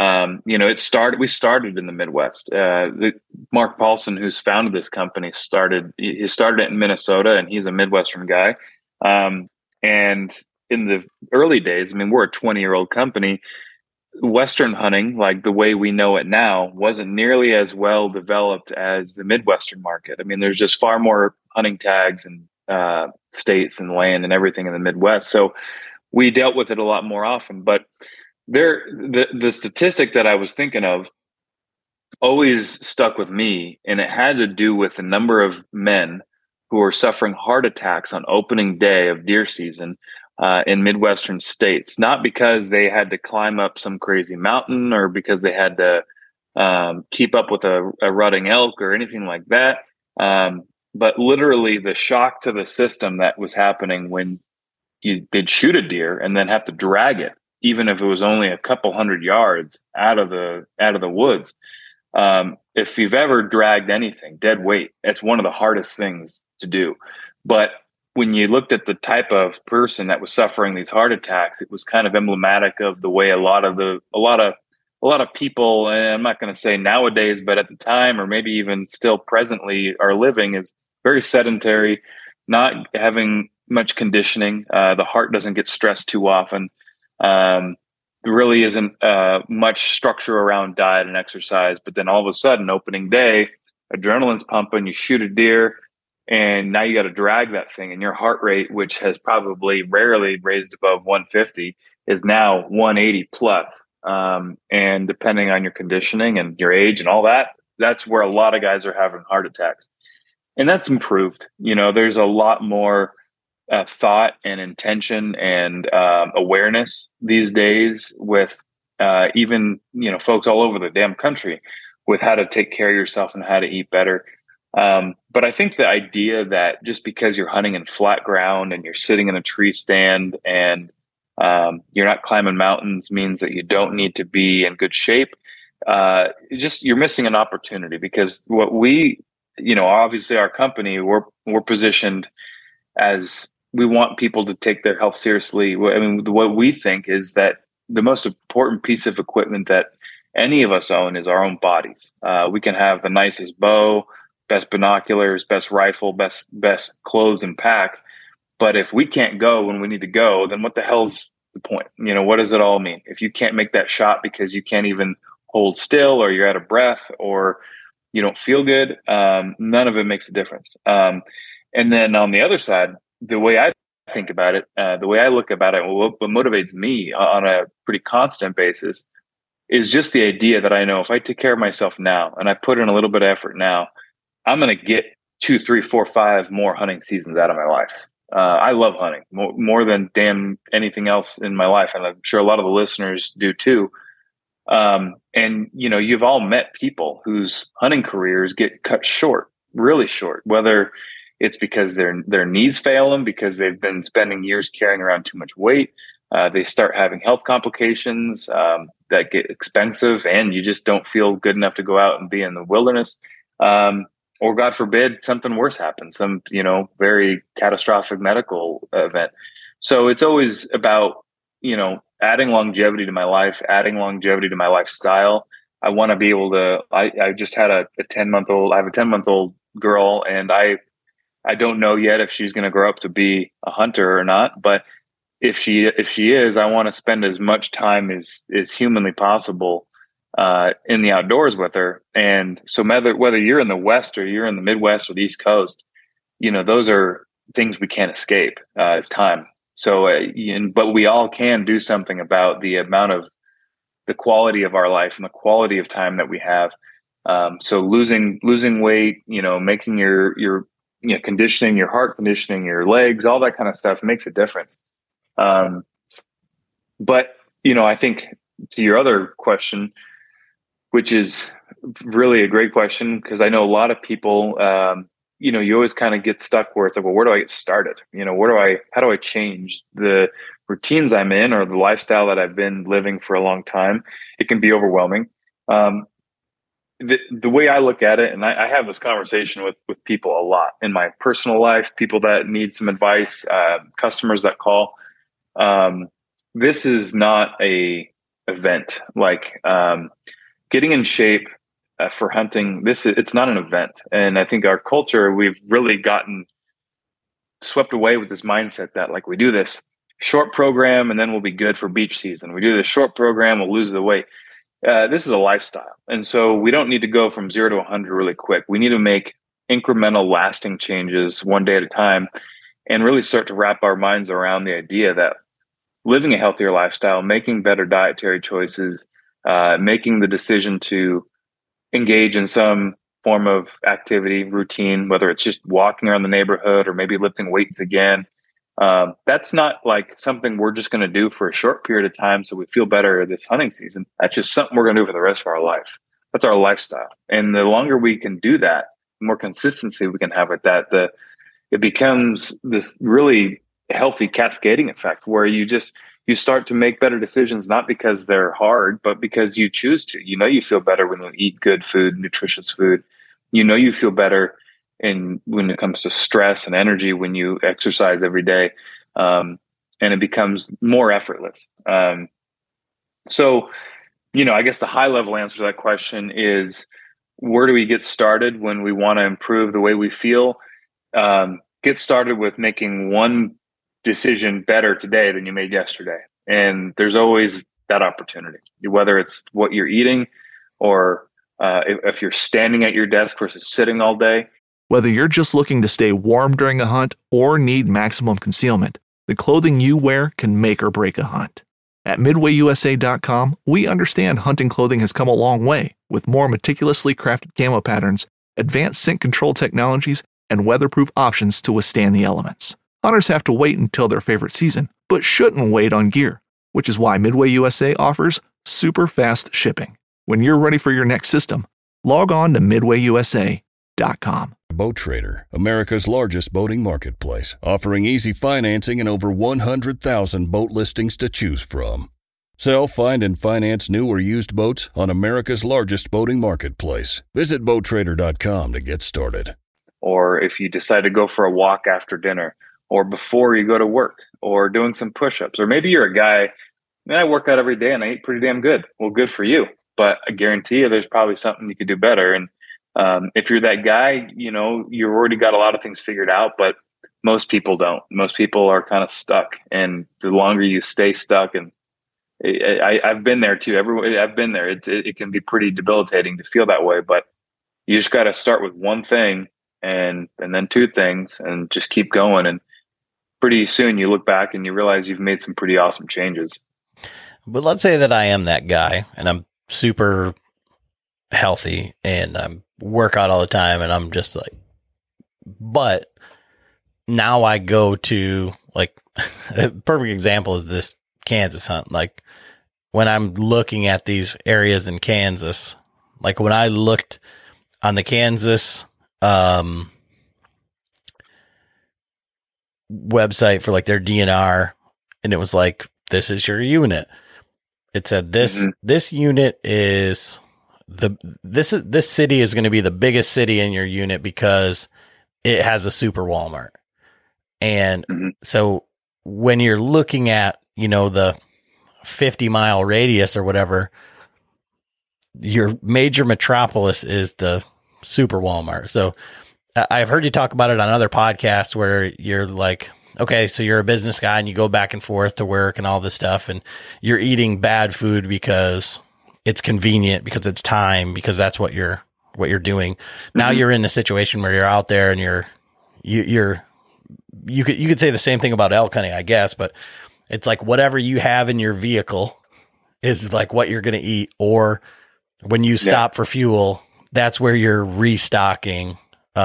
S3: we started in the Midwest. Mark Paulson, who's founded this company, started it in Minnesota, and he's a Midwestern guy. And in the early days, we're a 20-year-old company. Western hunting, like the way we know it now, wasn't nearly as well developed as the Midwestern market. There's just far more hunting tags and states and land and everything in the Midwest. So we dealt with it a lot more often. But the statistic that I was thinking of always stuck with me, and it had to do with the number of men who are suffering heart attacks on opening day of deer season in Midwestern states, not because they had to climb up some crazy mountain or because they had to keep up with a rutting elk or anything like that. But literally the shock to the system that was happening when they'd shoot a deer and then have to drag it, even if it was only a couple 100 yards out of the woods. If you've ever dragged anything, dead weight, it's one of the hardest things to do. But when you looked at the type of person that was suffering these heart attacks, it was kind of emblematic of the way a lot of people, and I'm not going to say nowadays, but at the time, or maybe even still presently, are living is very sedentary, not having much conditioning. The heart doesn't get stressed too often. There really isn't much structure around diet and exercise. But then all of a sudden, opening day, adrenaline's pumping, you shoot a deer, and now you got to drag that thing, and your heart rate, which has probably rarely raised above 150, is now 180 plus. And depending on your conditioning and your age and all that, that's where a lot of guys are having heart attacks. And that's improved. There's a lot more thought and intention and awareness these days with even, folks all over the damn country with how to take care of yourself and how to eat better. But I think the idea that just because you're hunting in flat ground and you're sitting in a tree stand and you're not climbing mountains means that you don't need to be in good shape. You're missing an opportunity, because what we, obviously our company, we're positioned as we want people to take their health seriously. I mean, what we think is that the most important piece of equipment that any of us own is our own bodies. We can have the nicest bow, best binoculars, best rifle, best clothes and pack. But if we can't go when we need to go, then what the hell's the point? What does it all mean? If you can't make that shot because you can't even hold still, or you're out of breath, or you don't feel good, none of it makes a difference. And then on the other side, the way I think about it, the way I look about it, what motivates me on a pretty constant basis is just the idea that I know if I take care of myself now and I put in a little bit of effort now, I'm going to get 2, 3, 4, 5 more hunting seasons out of my life. I love hunting more than damn anything else in my life. And I'm sure a lot of the listeners do too. And you've all met people whose hunting careers get cut short, really short, whether it's because their knees fail them because they've been spending years carrying around too much weight. They start having health complications that get expensive, and you just don't feel good enough to go out and be in the wilderness. Or God forbid, something worse happens, some, very catastrophic medical event. So it's always about, adding longevity to my life, adding longevity to my lifestyle. I want to be able to, I just had a 10-month-old, I have a 10-month-old girl, and I don't know yet if she's going to grow up to be a hunter or not, but if she is, I want to spend as much time as humanly possible in the outdoors with her. And so whether you're in the West or you're in the Midwest or the East Coast, those are things we can't escape. It's time. So, but we all can do something about the amount of the quality of our life and the quality of time that we have. So losing weight, making your conditioning, your heart conditioning, your legs, all that kind of stuff makes a difference. But, I think to your other question, which is really a great question, because I know a lot of people, you always kind of get stuck where it's like, well, where do I get started? How do I change the routines I'm in or the lifestyle that I've been living for a long time? It can be overwhelming. The way I look at it, and I have this conversation with people a lot in my personal life, people that need some advice, customers that call. This is not a event like getting in shape for hunting. It's not an event. And I think our culture, we've really gotten swept away with this mindset that like we do this short program and then we'll be good for beach season. We do this short program, we'll lose the weight. This is a lifestyle. And so we don't need to go from 0 to 100 really quick. We need to make incremental lasting changes one day at a time and really start to wrap our minds around the idea that living a healthier lifestyle, making better dietary choices, making the decision to engage in some form of activity, routine, whether it's just walking around the neighborhood or maybe lifting weights again. That's not like something we're just going to do for a short period of time so we feel better this hunting season. That's just something we're going to do for the rest of our life. That's our lifestyle. And the longer we can do that, the more consistency we can have with that, it becomes this really healthy cascading effect where you start to make better decisions, not because they're hard, but because you choose to. You feel better when you eat good food, nutritious food. You feel better when it comes to stress and energy when you exercise every day. And it becomes more effortless. So, I guess the high level answer to that question is, where do we get started when we want to improve the way we feel? Get started with making one decision better today than you made yesterday. And there's always that opportunity, whether it's what you're eating or if you're standing at your desk versus sitting all day.
S1: Whether you're just looking to stay warm during a hunt or need maximum concealment, the clothing you wear can make or break a hunt. At MidwayUSA.com, we understand hunting clothing has come a long way with more meticulously crafted camo patterns, advanced scent control technologies, and weatherproof options to withstand the elements. Hunters have to wait until their favorite season, but shouldn't wait on gear, which is why Midway USA offers super fast shipping. When you're ready for your next system, log on to MidwayUSA.com.
S5: Boat Trader, America's largest boating marketplace, offering easy financing and over 100,000 boat listings to choose from. Sell, find, and finance new or used boats on America's largest boating marketplace. Visit BoatTrader.com to get started.
S3: Or if you decide to go for a walk after dinner, or before you go to work, or doing some push-ups, or maybe you're a guy, I work out every day and I eat pretty damn good. Well, good for you. But I guarantee you there's probably something you could do better. And if you're that guy, you've already got a lot of things figured out, but most people don't. Most people are kind of stuck. And the longer you stay stuck, and I've been there too. I've been there. It can be pretty debilitating to feel that way, but you just got to start with one thing and then two things and just keep going. And pretty soon you look back and you realize you've made some pretty awesome changes.
S2: But let's say that I am that guy and I'm super healthy and I work out all the time and I'm just like, but now I go to like a perfect example is this Kansas hunt. Like when I'm looking at these areas in Kansas, like when I looked on the Kansas website for like their DNR, and it was like, this is your unit. It said this unit is this city is going to be the biggest city in your unit because it has a super Walmart. And so when you're looking at, the 50-mile radius or whatever, your major metropolis is the super Walmart. So I've heard you talk about it on other podcasts where you're like, okay, so you're a business guy and you go back and forth to work and all this stuff and you're eating bad food because it's convenient, because it's time, because that's what you're doing. Now you're in a situation where you're out there and you could say the same thing about elk hunting, I guess, but it's like whatever you have in your vehicle is like what you're going to eat. Or when you stop for fuel, that's where you're restocking,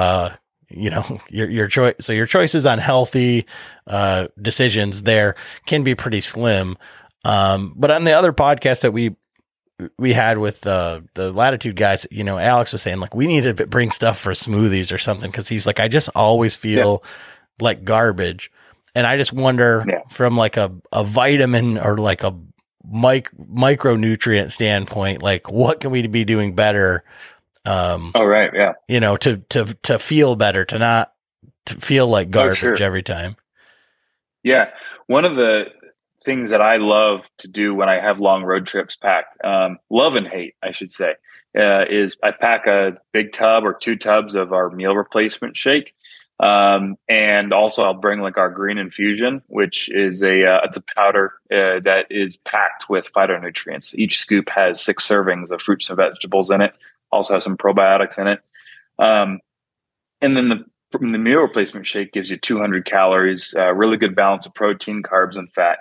S2: your choice. So your choices on healthy, decisions there can be pretty slim. But on the other podcast that we had with, the Latitude guys, Alex was saying like, we need to bring stuff for smoothies or something. Cause he's like, I just always feel like garbage. And I just wonder from like a vitamin or like a micronutrient standpoint, like what can we be doing better? To feel better, to not to feel like garbage every time.
S3: Yeah. One of the things that I love to do when I have long road trips packed, love and hate, I should say, is I pack a big tub or 2 tubs of our meal replacement shake. And also I'll bring like our green infusion, which is it's a powder that is packed with phytonutrients. Each scoop has 6 servings of fruits and vegetables in it. Also has some probiotics in it. And then the meal replacement shake gives you 200 calories, really good balance of protein, carbs, and fat.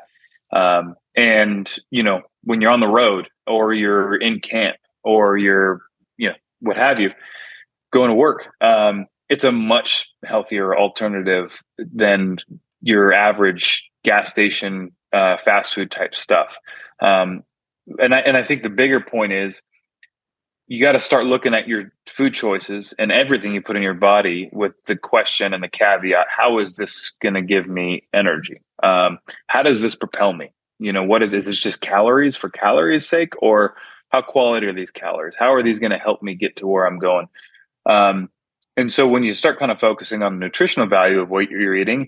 S3: And when you're on the road or you're in camp or you're, what have you, going to work, it's a much healthier alternative than your average gas station, fast food type stuff. And I think the bigger point is you got to start looking at your food choices and everything you put in your body with the question and the caveat, how is this going to give me energy? How does this propel me? Is this just calories for calories' sake, or how quality are these calories? How are these going to help me get to where I'm going? And so when you start kind of focusing on the nutritional value of what you're eating,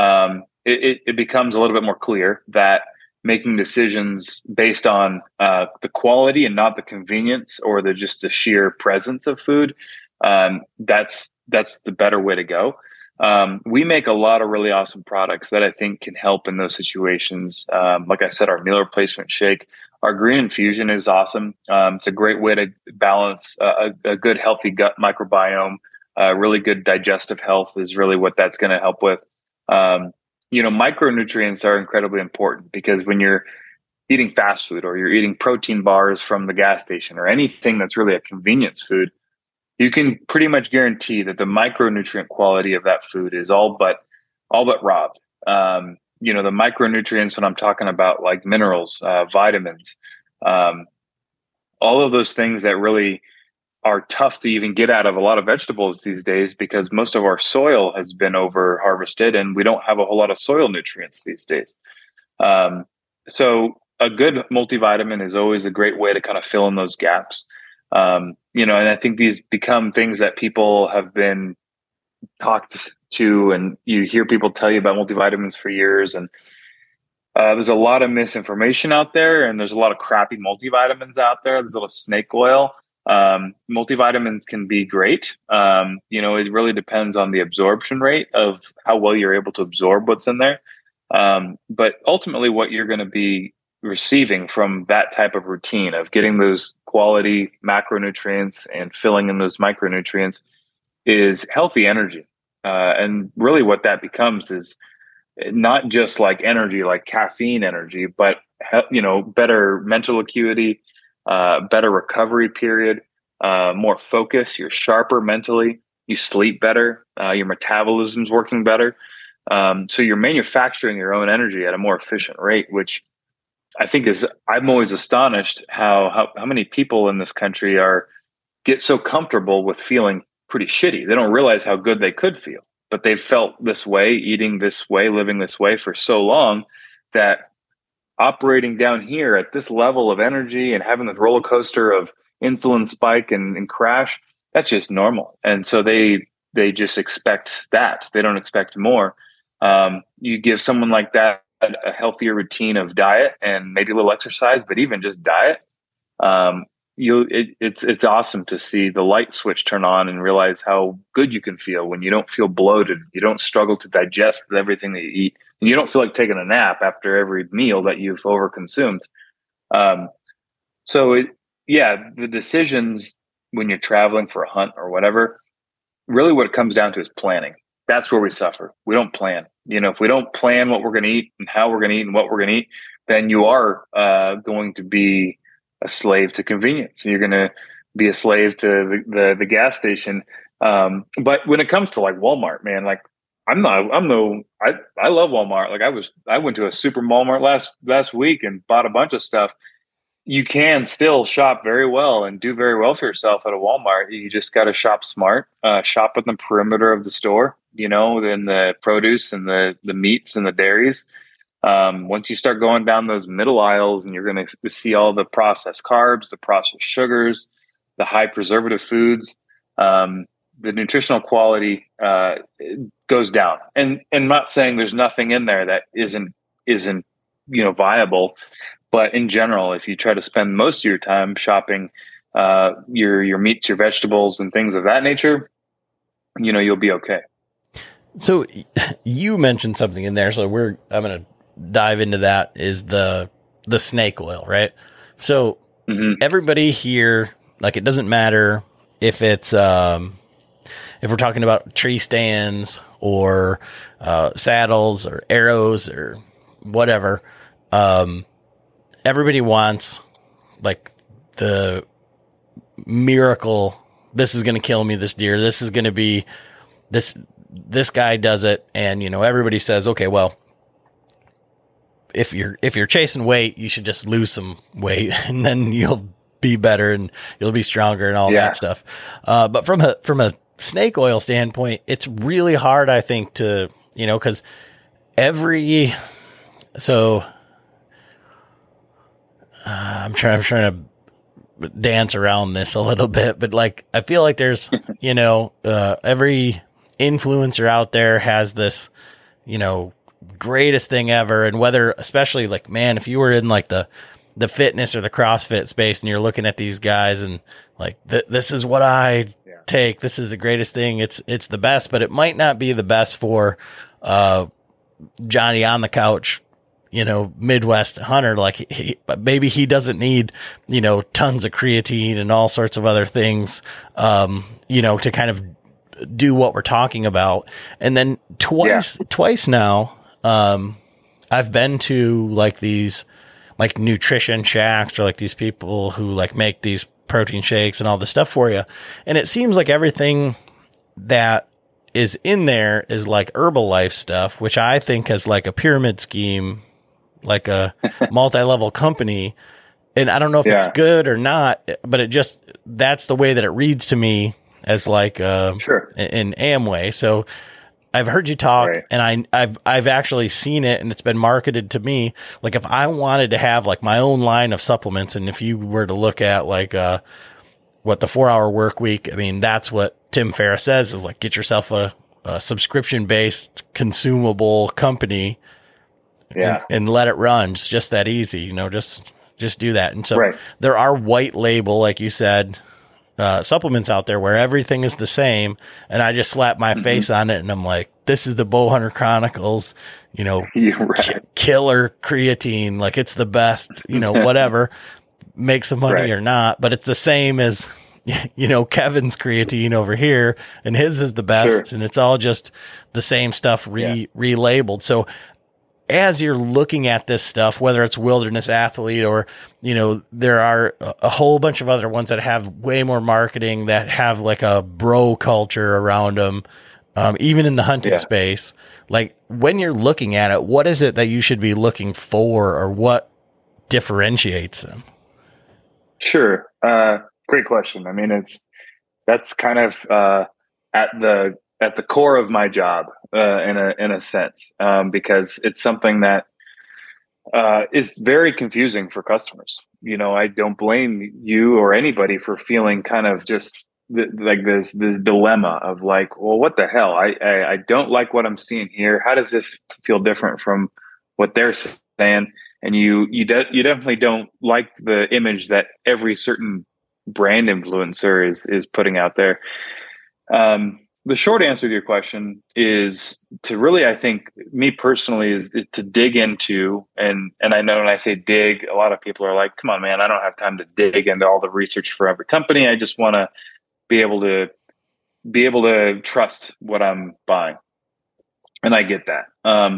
S3: it becomes a little bit more clear that making decisions based on the quality and not the convenience or just the sheer presence of food, that's the better way to go. We make a lot of really awesome products that I think can help in those situations. Like I said, our meal replacement shake, our green infusion is awesome. It's a great way to balance a good, healthy gut microbiome. Really good digestive health is really what that's going to help with. Micronutrients are incredibly important because when you're eating fast food or you're eating protein bars from the gas station or anything that's really a convenience food, you can pretty much guarantee that the micronutrient quality of that food is all but robbed. The micronutrients, when I'm talking about like minerals, vitamins, All of those things that really are tough to even get out of a lot of vegetables these days, because most of our soil has been over harvested and we don't have a whole lot of soil nutrients these days. So a good multivitamin is always a great way to kind of fill in those gaps. And I think these become things that people have been talked to, and you hear people tell you about multivitamins for years. And there's a lot of misinformation out there, and there's a lot of crappy multivitamins out there. There's a little snake oil. Multivitamins can be great. It really depends on the absorption rate of how well you're able to absorb what's in there. But ultimately what you're going to be receiving from that type of routine of getting those quality macronutrients and filling in those micronutrients is healthy energy. And really what that becomes is not just like energy, like caffeine energy, but, better mental acuity, better recovery period, more focus. You're sharper mentally, you sleep better, your metabolism's working better. So you're manufacturing your own energy at a more efficient rate, which I think I'm always astonished how many people in this country get so comfortable with feeling pretty shitty. They don't realize how good they could feel, but they've felt this way, eating this way, living this way for so long that operating down here at this level of energy and having this roller coaster of insulin spike and crash, that's just normal. And so they just expect that. They don't expect more. You give someone like that a healthier routine of diet and maybe a little exercise, but even just diet, it's awesome to see the light switch turn on and realize how good you can feel when you don't feel bloated. You don't struggle to digest everything that you eat, and you don't feel like taking a nap after every meal that you've overconsumed. The decisions when you're traveling for a hunt or whatever, really what it comes down to is planning. That's where we suffer. We don't plan. If we don't plan what we're going to eat and how we're going to eat and what we're going to eat, then you are going to be a slave to convenience. You're going to be a slave to the gas station. But when it comes to like Walmart, man, like I love Walmart. Like I went to a super Walmart last week and bought a bunch of stuff. You can still shop very well and do very well for yourself at a Walmart. You just got to shop smart, shop at the perimeter of the store, then the produce and the meats and the dairies. Once you start going down those middle aisles, and you're going to see all the processed carbs, the processed sugars, the high preservative foods, the nutritional quality goes down. And I'm not saying there's nothing in there that isn't viable. But in general, if you try to spend most of your time shopping your meats, your vegetables, and things of that nature, you'll be okay.
S2: So you mentioned something in there. So I'm going to dive into that, is the snake oil, right? So everybody here, like, it doesn't matter if it's if we're talking about tree stands or saddles or arrows or whatever. Everybody wants like the miracle. This is going to kill me, this deer. This is going to be this guy does it. And, everybody says, okay, well, if you're chasing weight, you should just lose some weight and then you'll be better and you'll be stronger and all that stuff. But from a snake oil standpoint, it's really hard, I think, to, cause I'm trying to dance around this a little bit, but like, I feel like there's, every influencer out there has this, greatest thing ever. And whether, especially like, man, if you were in like the fitness or the CrossFit space and you're looking at these guys and like, this is what I take, this is the greatest thing. It's the best, but it might not be the best for, Johnny on the couch, Midwest hunter. Like maybe he doesn't need, tons of creatine and all sorts of other things, to kind of do what we're talking about. And then twice now, I've been to like these like nutrition shacks or like these people who like make these protein shakes and all this stuff for you. And it seems like everything that is in there is like Herbalife stuff, which I think is like a pyramid scheme, like a multi-level company. And I don't know if it's good or not, but that's the way that it reads to me as like,
S3: sure.
S2: in Amway. So I've heard you talk and I've actually seen it and it's been marketed to me. Like if I wanted to have like my own line of supplements, and if you were to look at like, what the 4-Hour Workweek, I mean, that's what Tim Ferriss says is like, get yourself a subscription based consumable company and let it run. It's just that easy, you know, just do that. And so there are white label, like you said, supplements out there where everything is the same. And I just slap my face on it and I'm like, this is the Bowhunter Chronicles, you know, killer creatine. Like it's the best, you know, whatever, make some money or not, but it's the same as, you know, Kevin's creatine over here and his is the best. And it's all just the same stuff relabeled. So as you're looking at this stuff, whether it's Wilderness Athlete or, you know, there are a whole bunch of other ones that have way more marketing, that have like a bro culture around them, even in the hunting space. Like when you're looking at it, what is it that you should be looking for, or what differentiates them?
S3: Sure. Great question. I mean, that's kind of at the core of my job in a sense, because it's something that is very confusing for customers. You know, I don't blame you or anybody for feeling kind of just like this dilemma of like, well, what the hell? I don't like what I'm seeing here. How does this feel different from what they're saying? And you definitely don't like the image that every certain brand influencer is putting out there. The short answer to your question is to really, I think, me personally, is to dig into, and I know when I say dig, a lot of people are like, come on, man, I don't have time to dig into all the research for every company. I just want to be able to trust what I'm buying. And I get that.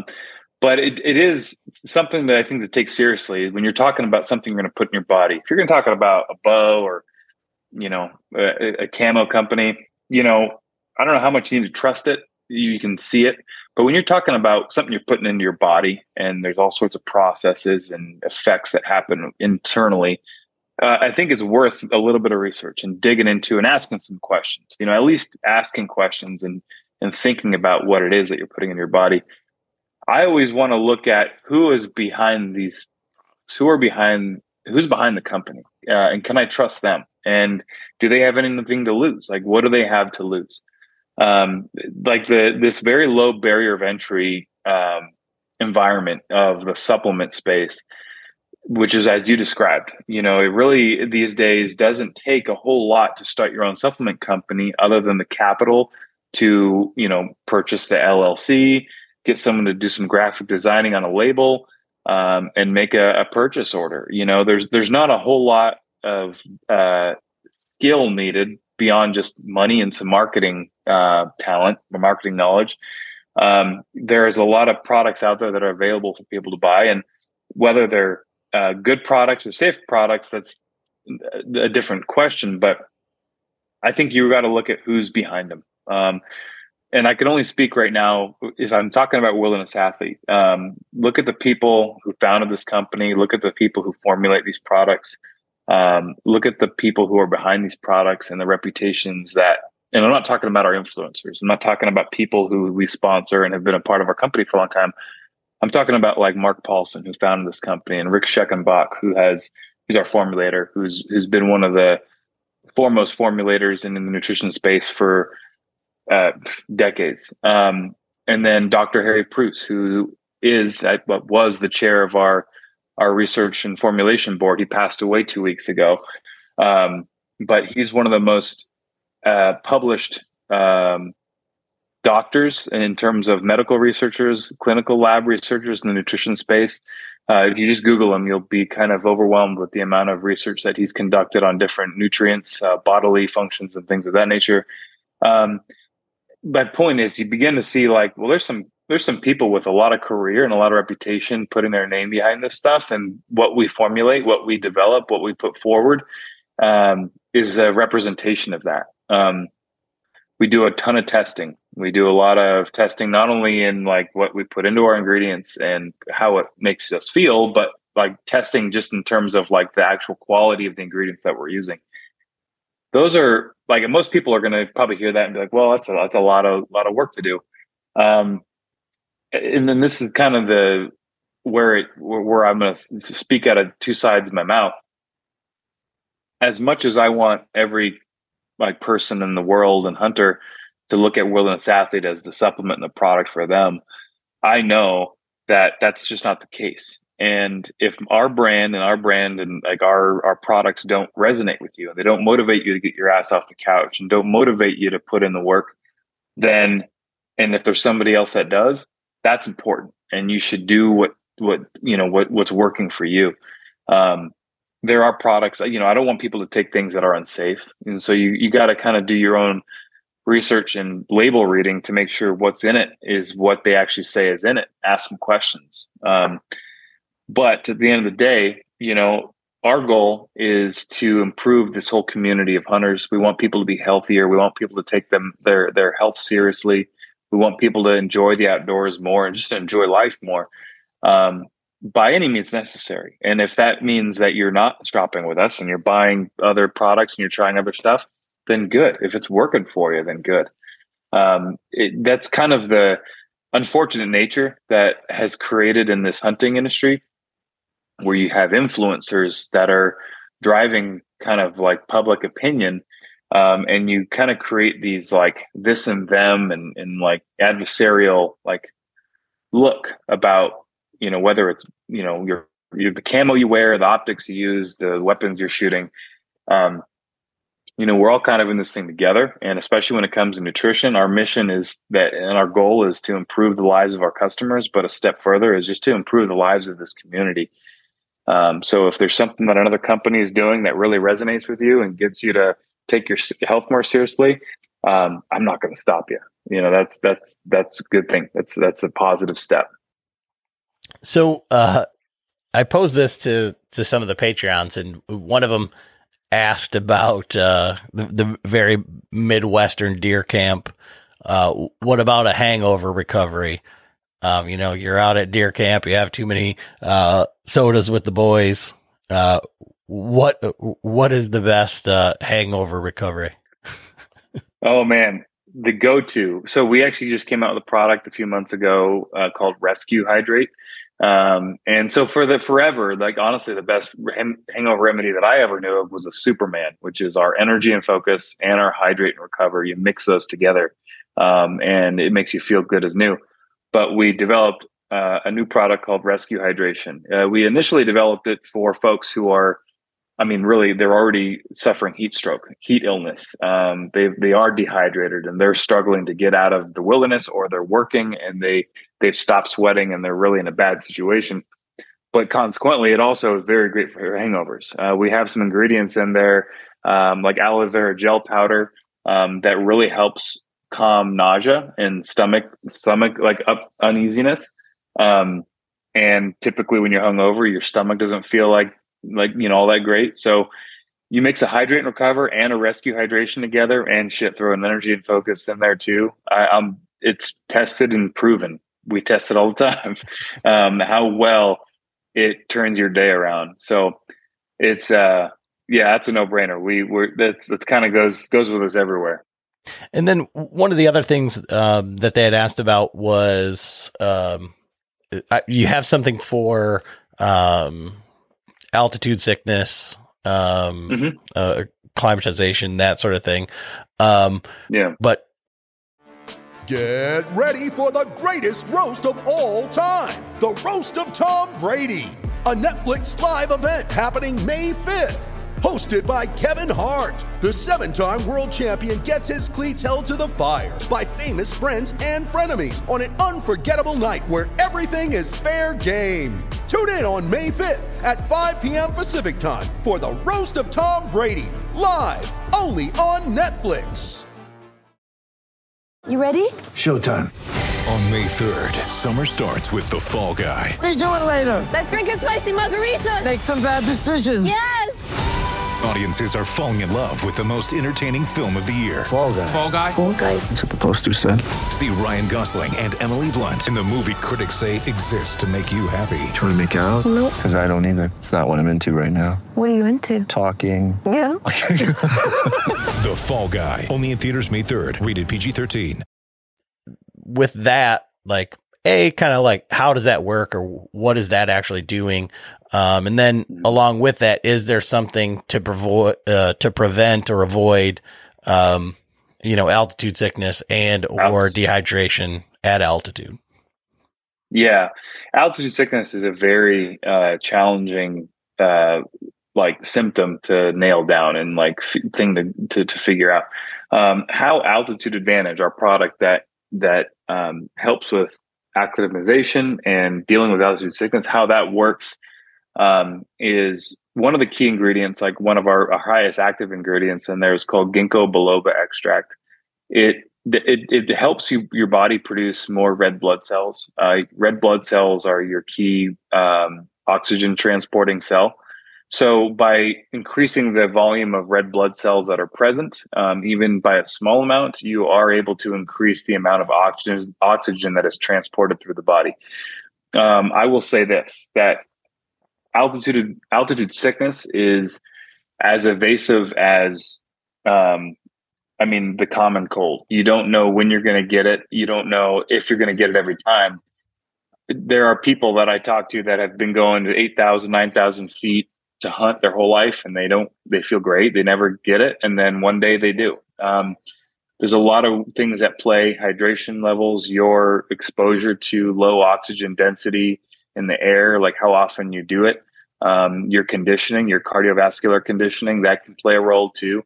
S3: But it is something that I think to take seriously when you're talking about something you're going to put in your body. If you're going to talk about a bow or, you know, a camo company, you know, I don't know how much you need to trust it. You can see it. But when you're talking about something you're putting into your body, and there's all sorts of processes and effects that happen internally, I think it's worth a little bit of research and digging into and asking some questions, you know, at least asking questions and thinking about what it is that you're putting in your body. I always want to look at who is behind these, who's behind the company, and can I trust them? And do they have anything to lose? Like, what do they have to lose? Like this very low barrier of entry environment of the supplement space, which is as you described. You know, it really these days doesn't take a whole lot to start your own supplement company, other than the capital to, you know, purchase the LLC, get someone to do some graphic designing on a label, and make a purchase order. You know, there's not a whole lot of skill needed beyond just money and some marketing talent or marketing knowledge. There's a lot of products out there that are available for people to buy, and whether they're good products or safe products, that's a different question. But I think you got to look at who's behind them. And I can only speak right now if I'm talking about Wilderness Athlete. Look at the people who founded this company. Look at the people who formulate these products. Look at the people who are behind these products and the reputations that, and I'm not talking about our influencers. I'm not talking about people who we sponsor and have been a part of our company for a long time. I'm talking about like Mark Paulson, who founded this company, and Rick Scheckenbach, who's our formulator, who's been one of the foremost formulators in the nutrition space for decades. And then Dr. Harry Preuss, who was the chair of our research and formulation board. He passed away 2 weeks ago. But he's one of the most published doctors in terms of medical researchers, clinical lab researchers in the nutrition space. If you just Google him, you'll be kind of overwhelmed with the amount of research that he's conducted on different nutrients, bodily functions, and things of that nature. My point is, you begin to see like, well, there's some people with a lot of career and a lot of reputation putting their name behind this stuff, and what we formulate, what we develop, what we put forward is a representation of that. We do a ton of testing. We do a lot of testing, not only in like what we put into our ingredients and how it makes us feel, but like testing just in terms of like the actual quality of the ingredients that we're using. Those are like, and most people are going to probably hear that and be like, well, that's a lot of work to do. And then this is kind of where I'm going to speak out of two sides of my mouth. As much as I want every like person in the world and hunter to look at Wilderness Athlete as the supplement and the product for them, I know that that's just not the case. And if our brand and like our products don't resonate with you, and they don't motivate you to get your ass off the couch and don't motivate you to put in the work, then, and if there's somebody else that does, that's important. And you should do what's working for you. There are products, I don't want people to take things that are unsafe. And so you got to kind of do your own research and label reading to make sure what's in it is what they actually say is in it. Ask some questions. But at the end of the day, our goal is to improve this whole community of hunters. We want people to be healthier. We want people to take their health seriously. We want people to enjoy the outdoors more and just enjoy life more. By any means necessary. And if that means that you're not shopping with us and you're buying other products and you're trying other stuff, then good. If it's working for you, then good. That's kind of the unfortunate nature that has created in this hunting industry, where you have influencers that are driving kind of like public opinion. And you kind of create these like this and them and like adversarial like look about, whether it's, your the camo you wear, the optics you use, the weapons you're shooting. We're all kind of in this thing together. And especially when it comes to nutrition, our mission is that, and our goal is to improve the lives of our customers, but a step further is just to improve the lives of this community. So if there's something that another company is doing that really resonates with you and gets you to take your health more seriously, I'm not going to stop you. That's a good thing. That's a positive step.
S2: So I posed this to some of the Patreons, and one of them asked about the very Midwestern deer camp. What about a hangover recovery? You're out at deer camp, you have too many sodas with the boys. What is the best hangover recovery?
S3: Oh man, the go-to. So we actually just came out with a product a few months ago called Rescue Hydrate. And so for forever, like honestly, the best hangover remedy that I ever knew of was a Superman, which is our energy and focus and our hydrate and recover. You mix those together, and it makes you feel good as new. But we developed a new product called Rescue Hydration. We initially developed it for folks who are, really, they're already suffering heat stroke, heat illness. They are dehydrated and they're struggling to get out of the wilderness, or they're working and they've stopped sweating and they're really in a bad situation. But consequently, it also is very great for hangovers. We have some ingredients in there, like aloe vera gel powder, that really helps calm nausea and stomach like up uneasiness. And typically when you're hungover, your stomach doesn't feel like all that great. So you mix a hydrate and recover and a rescue hydration together, and throw an energy and focus in there too. It's tested and proven. We test it all the time, how well it turns your day around. So it's, that's a no brainer. That's kind of goes with us everywhere.
S2: And then one of the other things that they had asked about was you have something for altitude sickness, climatization, that sort of thing. But
S6: get ready for the greatest roast of all time, the Roast of Tom Brady, a Netflix live event happening May 5th. Hosted by Kevin Hart, the 7-time world champion gets his cleats held to the fire by famous friends and frenemies on an unforgettable night where everything is fair game. Tune in on May 5th at 5 p.m. Pacific time for the Roast of Tom Brady, live only on Netflix.
S7: You ready?
S8: Showtime. On May 3rd, summer starts with The Fall Guy.
S7: Let's do it later. Let's drink a spicy margarita.
S8: Make some bad decisions.
S7: Yes.
S8: Audiences are falling in love with the most entertaining film of the year.
S9: Fall Guy.
S10: Fall Guy?
S7: Fall Guy.
S9: That's what the poster said.
S8: See Ryan Gosling and Emily Blunt in the movie critics say exists to make you happy.
S9: Trying to make it out?
S7: Nope.
S9: Because I don't either. It's not what I'm into right now.
S7: What are you into?
S9: Talking.
S7: Yeah.
S8: The Fall Guy. Only in theaters May 3rd. Rated PG-13.
S2: With that, like, kind of like, how does that work, or what is that actually doing? And then along with that, is there something to prevent or avoid, altitude sickness and or dehydration at altitude?
S3: Yeah. Altitude sickness is a very challenging symptom to nail down and thing to figure out. How Altitude Advantage, our product that helps with acclimatization and dealing with altitude sickness, how that works is one of the key ingredients, like one of our highest active ingredients in there is called ginkgo biloba extract. It helps your body produce more red blood cells. Red blood cells are your key oxygen transporting cell. So by increasing the volume of red blood cells that are present, even by a small amount, you are able to increase the amount of oxygen that is transported through the body. I will say this, that altitude sickness is as evasive as, the common cold. You don't know when you're going to get it. You don't know if you're going to get it every time. There are people that I talk to that have been going to 8,000, 9,000 feet to hunt their whole life, and they feel great. They never get it. And then one day they do. There's a lot of things at play: hydration levels, your exposure to low oxygen density in the air, like how often you do it, your conditioning, your cardiovascular conditioning, that can play a role too.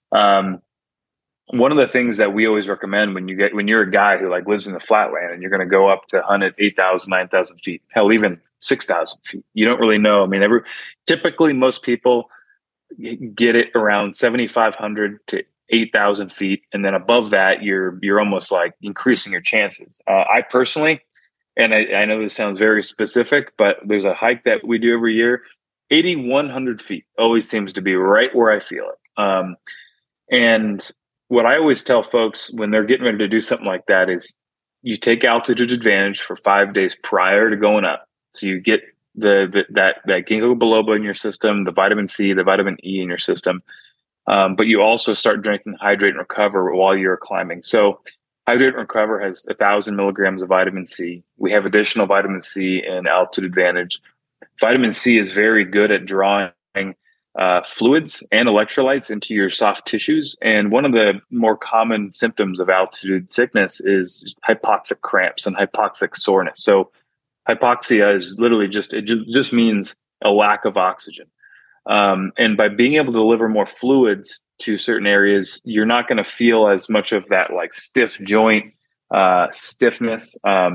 S3: One of the things that we always recommend when you're a guy who lives in the flatland and you're going to go up to hunt at 8,000, 9,000 feet, hell, even 6,000 feet, you don't really know. Typically most people get it around 7,500 to 8,000 feet. And then above that, you're almost like increasing your chances. I personally, and I know this sounds very specific, but there's a hike that we do every year, 8,100 feet always seems to be right where I feel it. And what I always tell folks when they're getting ready to do something like that is you take Altitude Advantage for 5 days prior to going up. So you get that ginkgo biloba in your system, the vitamin C, the vitamin E in your system. But you also start drinking Hydrate and Recover while you're climbing. So Hydrate and Recover has 1,000 milligrams of vitamin C. We have additional vitamin C in Altitude Advantage. Vitamin C is very good at drawing fluids and electrolytes into your soft tissues. And one of the more common symptoms of altitude sickness is hypoxic cramps and hypoxic soreness. So hypoxia is literally just means a lack of oxygen. And by being able to deliver more fluids to certain areas, you're not going to feel as much of that stiff joint stiffness.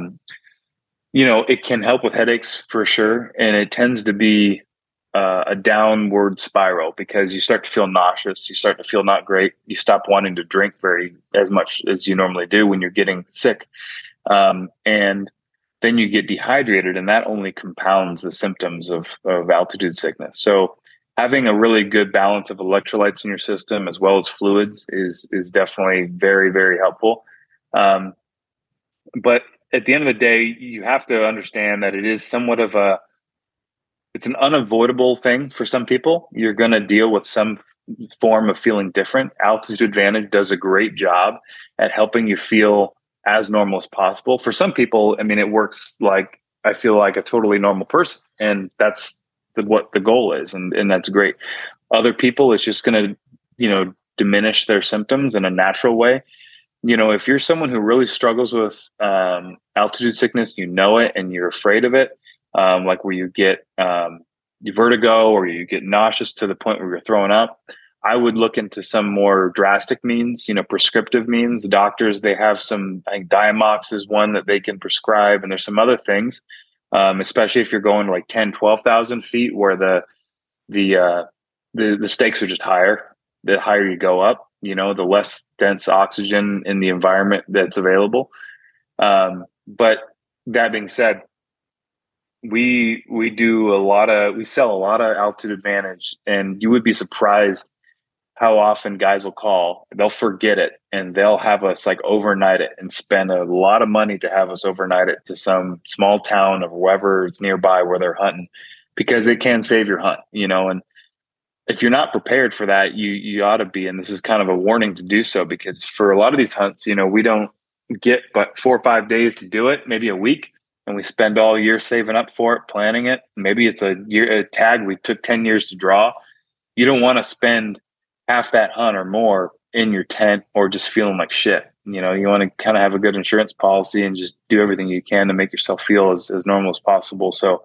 S3: It can help with headaches for sure. And it tends to be a downward spiral because you start to feel nauseous. You start to feel not great. You stop wanting to drink as much as you normally do when you're getting sick. And then you get dehydrated, and that only compounds the symptoms of altitude sickness. So having a really good balance of electrolytes in your system as well as fluids is definitely very, very helpful. But at the end of the day, you have to understand that it is somewhat of it's an unavoidable thing for some people. You're going to deal with some form of feeling different. Altitude Advantage does a great job at helping you feel as normal as possible. For some people, it works like I feel like a totally normal person, and that's what the goal is, and that's great. Other people, it's just going to, diminish their symptoms in a natural way. If you're someone who really struggles with altitude sickness, it, and you're afraid of it, where you get vertigo or you get nauseous to the point where you're throwing up, I would look into some more drastic means, prescriptive means. The doctors, they have some, I think Diamox is one that they can prescribe, and there's some other things, especially if you're going to 10, 12,000 feet where the stakes are just higher. The higher you go up, the less dense oxygen in the environment that's available. But that being said, we sell a lot of Altitude Advantage, and you would be surprised how often guys will call. They'll forget it, and they'll have us like overnight it and spend a lot of money to have us overnight it to some small town or wherever it's nearby where they're hunting, because it can save your hunt, and if you're not prepared for that, you ought to be. And this is kind of a warning to do so, because for a lot of these hunts, we don't get but 4 or 5 days to do it, maybe a week. And we spend all year saving up for it, planning it. Maybe it's a tag we took 10 years to draw. You don't want to spend half that hunt or more in your tent or just feeling like shit. You want to kind of have a good insurance policy and just do everything you can to make yourself feel as normal as possible. So,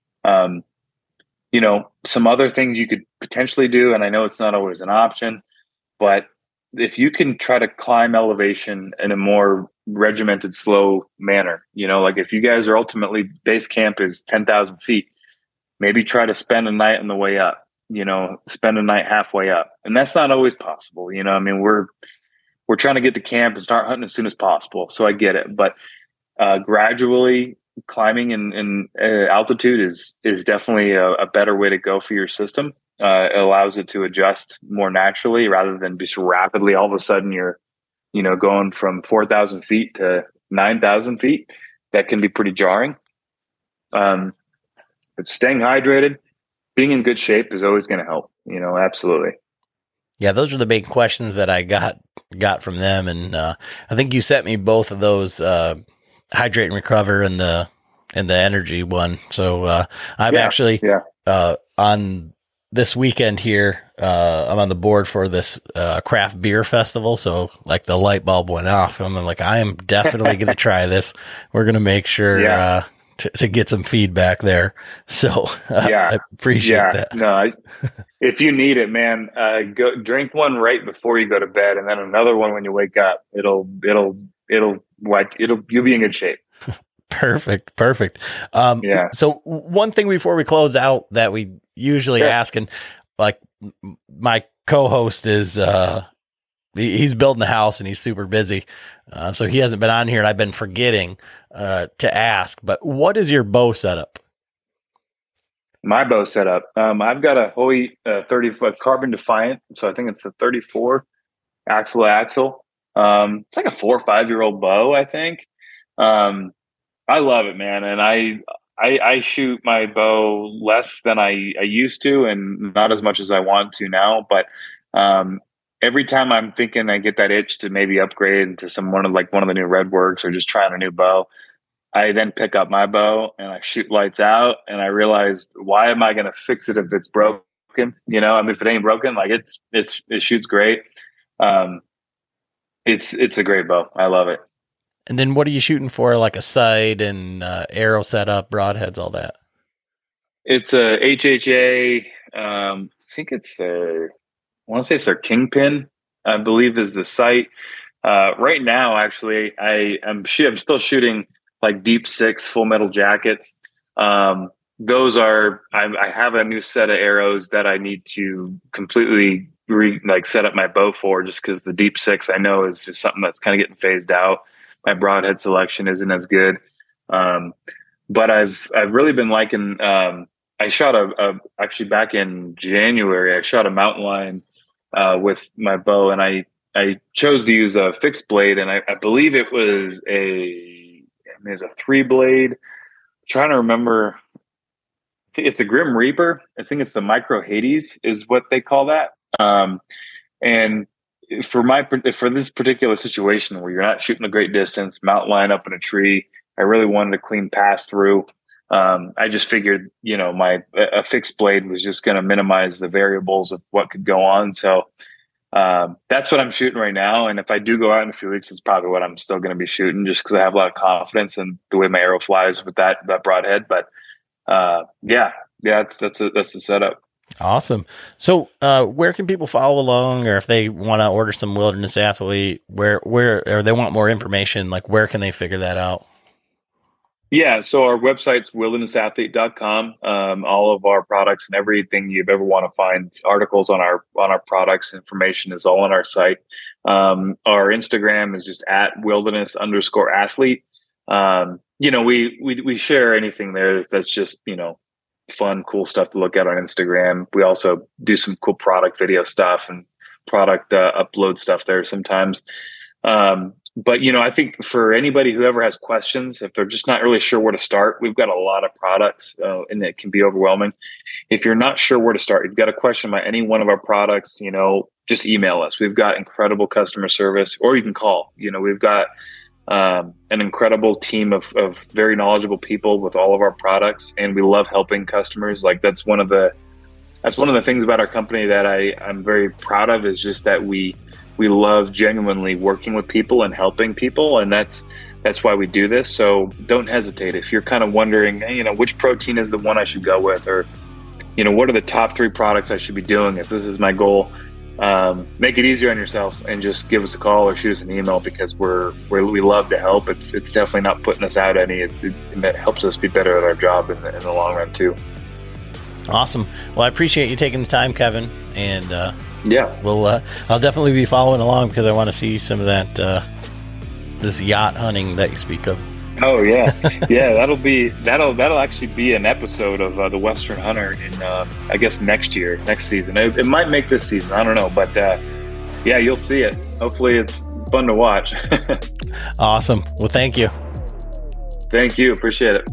S3: some other things you could potentially do, and I know it's not always an option, but if you can try to climb elevation in a more regimented, slow manner, like if you guys are ultimately base camp is 10,000 feet, maybe try to spend a night on the way up, spend a night halfway up. And that's not always possible. We're trying to get to camp and start hunting as soon as possible. So I get it, but gradually climbing in altitude is definitely a better way to go for your system. It allows it to adjust more naturally rather than just rapidly. All of a sudden you're, going from 4,000 feet to 9,000 feet. That can be pretty jarring. But staying hydrated, being in good shape is always going to help, absolutely.
S2: Yeah, those are the big questions that I got from them. And I think you sent me both of those, hydrate and recover and the energy one. So I'm actually on this weekend here. I'm on the board for this craft beer festival. So like the light bulb went off. I'm like, I am definitely going to try this. We're going to make sure to get some feedback there. So I appreciate that.
S3: No, if you need it, man, go drink one right before you go to bed, and then another one when you wake up. You'll be in good shape.
S2: Perfect. So one thing before we close out that we usually ask, and like my co-host is, he's building a house and he's super busy. So he hasn't been on here and I've been forgetting, to ask, but what is your bow setup?
S3: My bow setup. I've got a Hoy 30-foot Carbon Defiant. So I think it's the 34 axle. It's like a 4 or 5 year old bow, I think. I love it, man. And I shoot my bow less than I used to, and not as much as I want to now. But every time I'm thinking I get that itch to maybe upgrade to one of the new Redworks or just trying a new bow, I then pick up my bow and I shoot lights out, and I realize, why am I going to fix it if it's broken? If it ain't broken, like it shoots great. It's a great bow. I love it.
S2: And then what are you shooting for? Like a sight and arrow setup, broadheads, all that?
S3: It's a HHA. I think it's I want to say it's their Kingpin, I believe is the sight. Right now, actually, I'm still shooting like Deep Six Full Metal Jackets. Those are, I have a new set of arrows that I need to completely set up my bow for, just because the Deep Six I know is just something that's kind of getting phased out. My broadhead selection isn't as good. But I've really been liking, I shot actually back in January, I shot a mountain lion with my bow, and I chose to use a fixed blade, and I believe it was a 3-blade. I'm trying to remember. I think it's a Grim Reaper. I think it's the Micro Hades is what they call that. And for this particular situation where you're not shooting a great distance, mountain lion up in a tree, I really wanted a clean pass through. I just figured, a fixed blade was just going to minimize the variables of what could go on. So that's what I'm shooting right now. And if I do go out in a few weeks, it's probably what I'm still going to be shooting, just because I have a lot of confidence in the way my arrow flies with that broadhead. But that's the setup.
S2: Awesome. So where can people follow along, or if they want to order some Wilderness Athlete, where or they want more information, like where can they figure that out?
S3: Yeah, so our website's wildernessathlete.com. All of our products and everything you've ever want to find, articles on our products, information is all on our site. Our Instagram is just @wilderness_athlete. we share anything there that's just, fun, cool stuff to look at on Instagram. We also do some cool product video stuff and product upload stuff there sometimes. But I think for anybody who ever has questions, if they're just not really sure where to start, we've got a lot of products and it can be overwhelming. If you're not sure where to start, you've got a question about any one of our products, just email us. We've got incredible customer service, or you can call. We've got an incredible team of very knowledgeable people with all of our products, and we love helping customers. Like that's one of the things about our company that I'm very proud of, is just that we love genuinely working with people and helping people, and that's why we do this. So don't hesitate if you're kind of wondering, which protein is the one I should go with, or what are the top 3 products I should be doing if this is my goal. Make it easier on yourself and just give us a call or shoot us an email, because we love to help. It's definitely not putting us out any. It helps us be better at our job in the long run too.
S2: Awesome. Well, I appreciate you taking the time, Kevin, and
S3: yeah,
S2: I'll definitely be following along, because I want to see some of that this yacht hunting that you speak of.
S3: Oh yeah, yeah. That'll actually be an episode of the Western Hunter in I guess next season. It might make this season. I don't know, but yeah, you'll see it. Hopefully, it's fun to watch.
S2: Awesome. Well, thank you.
S3: Thank you. Appreciate it.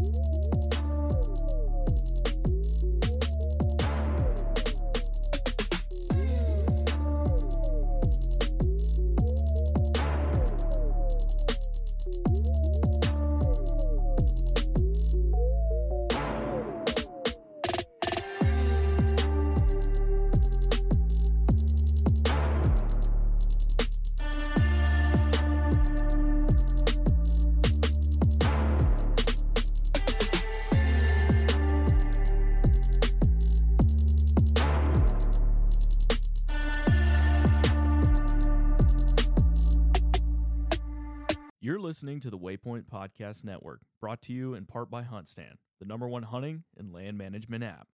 S10: You're listening to the Waypoint Podcast Network, brought to you in part by HuntStand, the #1 hunting and land management app.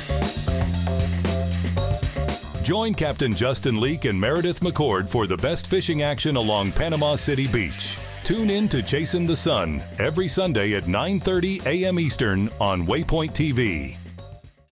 S8: Join Captain Justin Leake and Meredith McCord for the best fishing action along Panama City Beach. Tune in to Chasing the Sun every Sunday at 9:30 a.m. Eastern on Waypoint TV.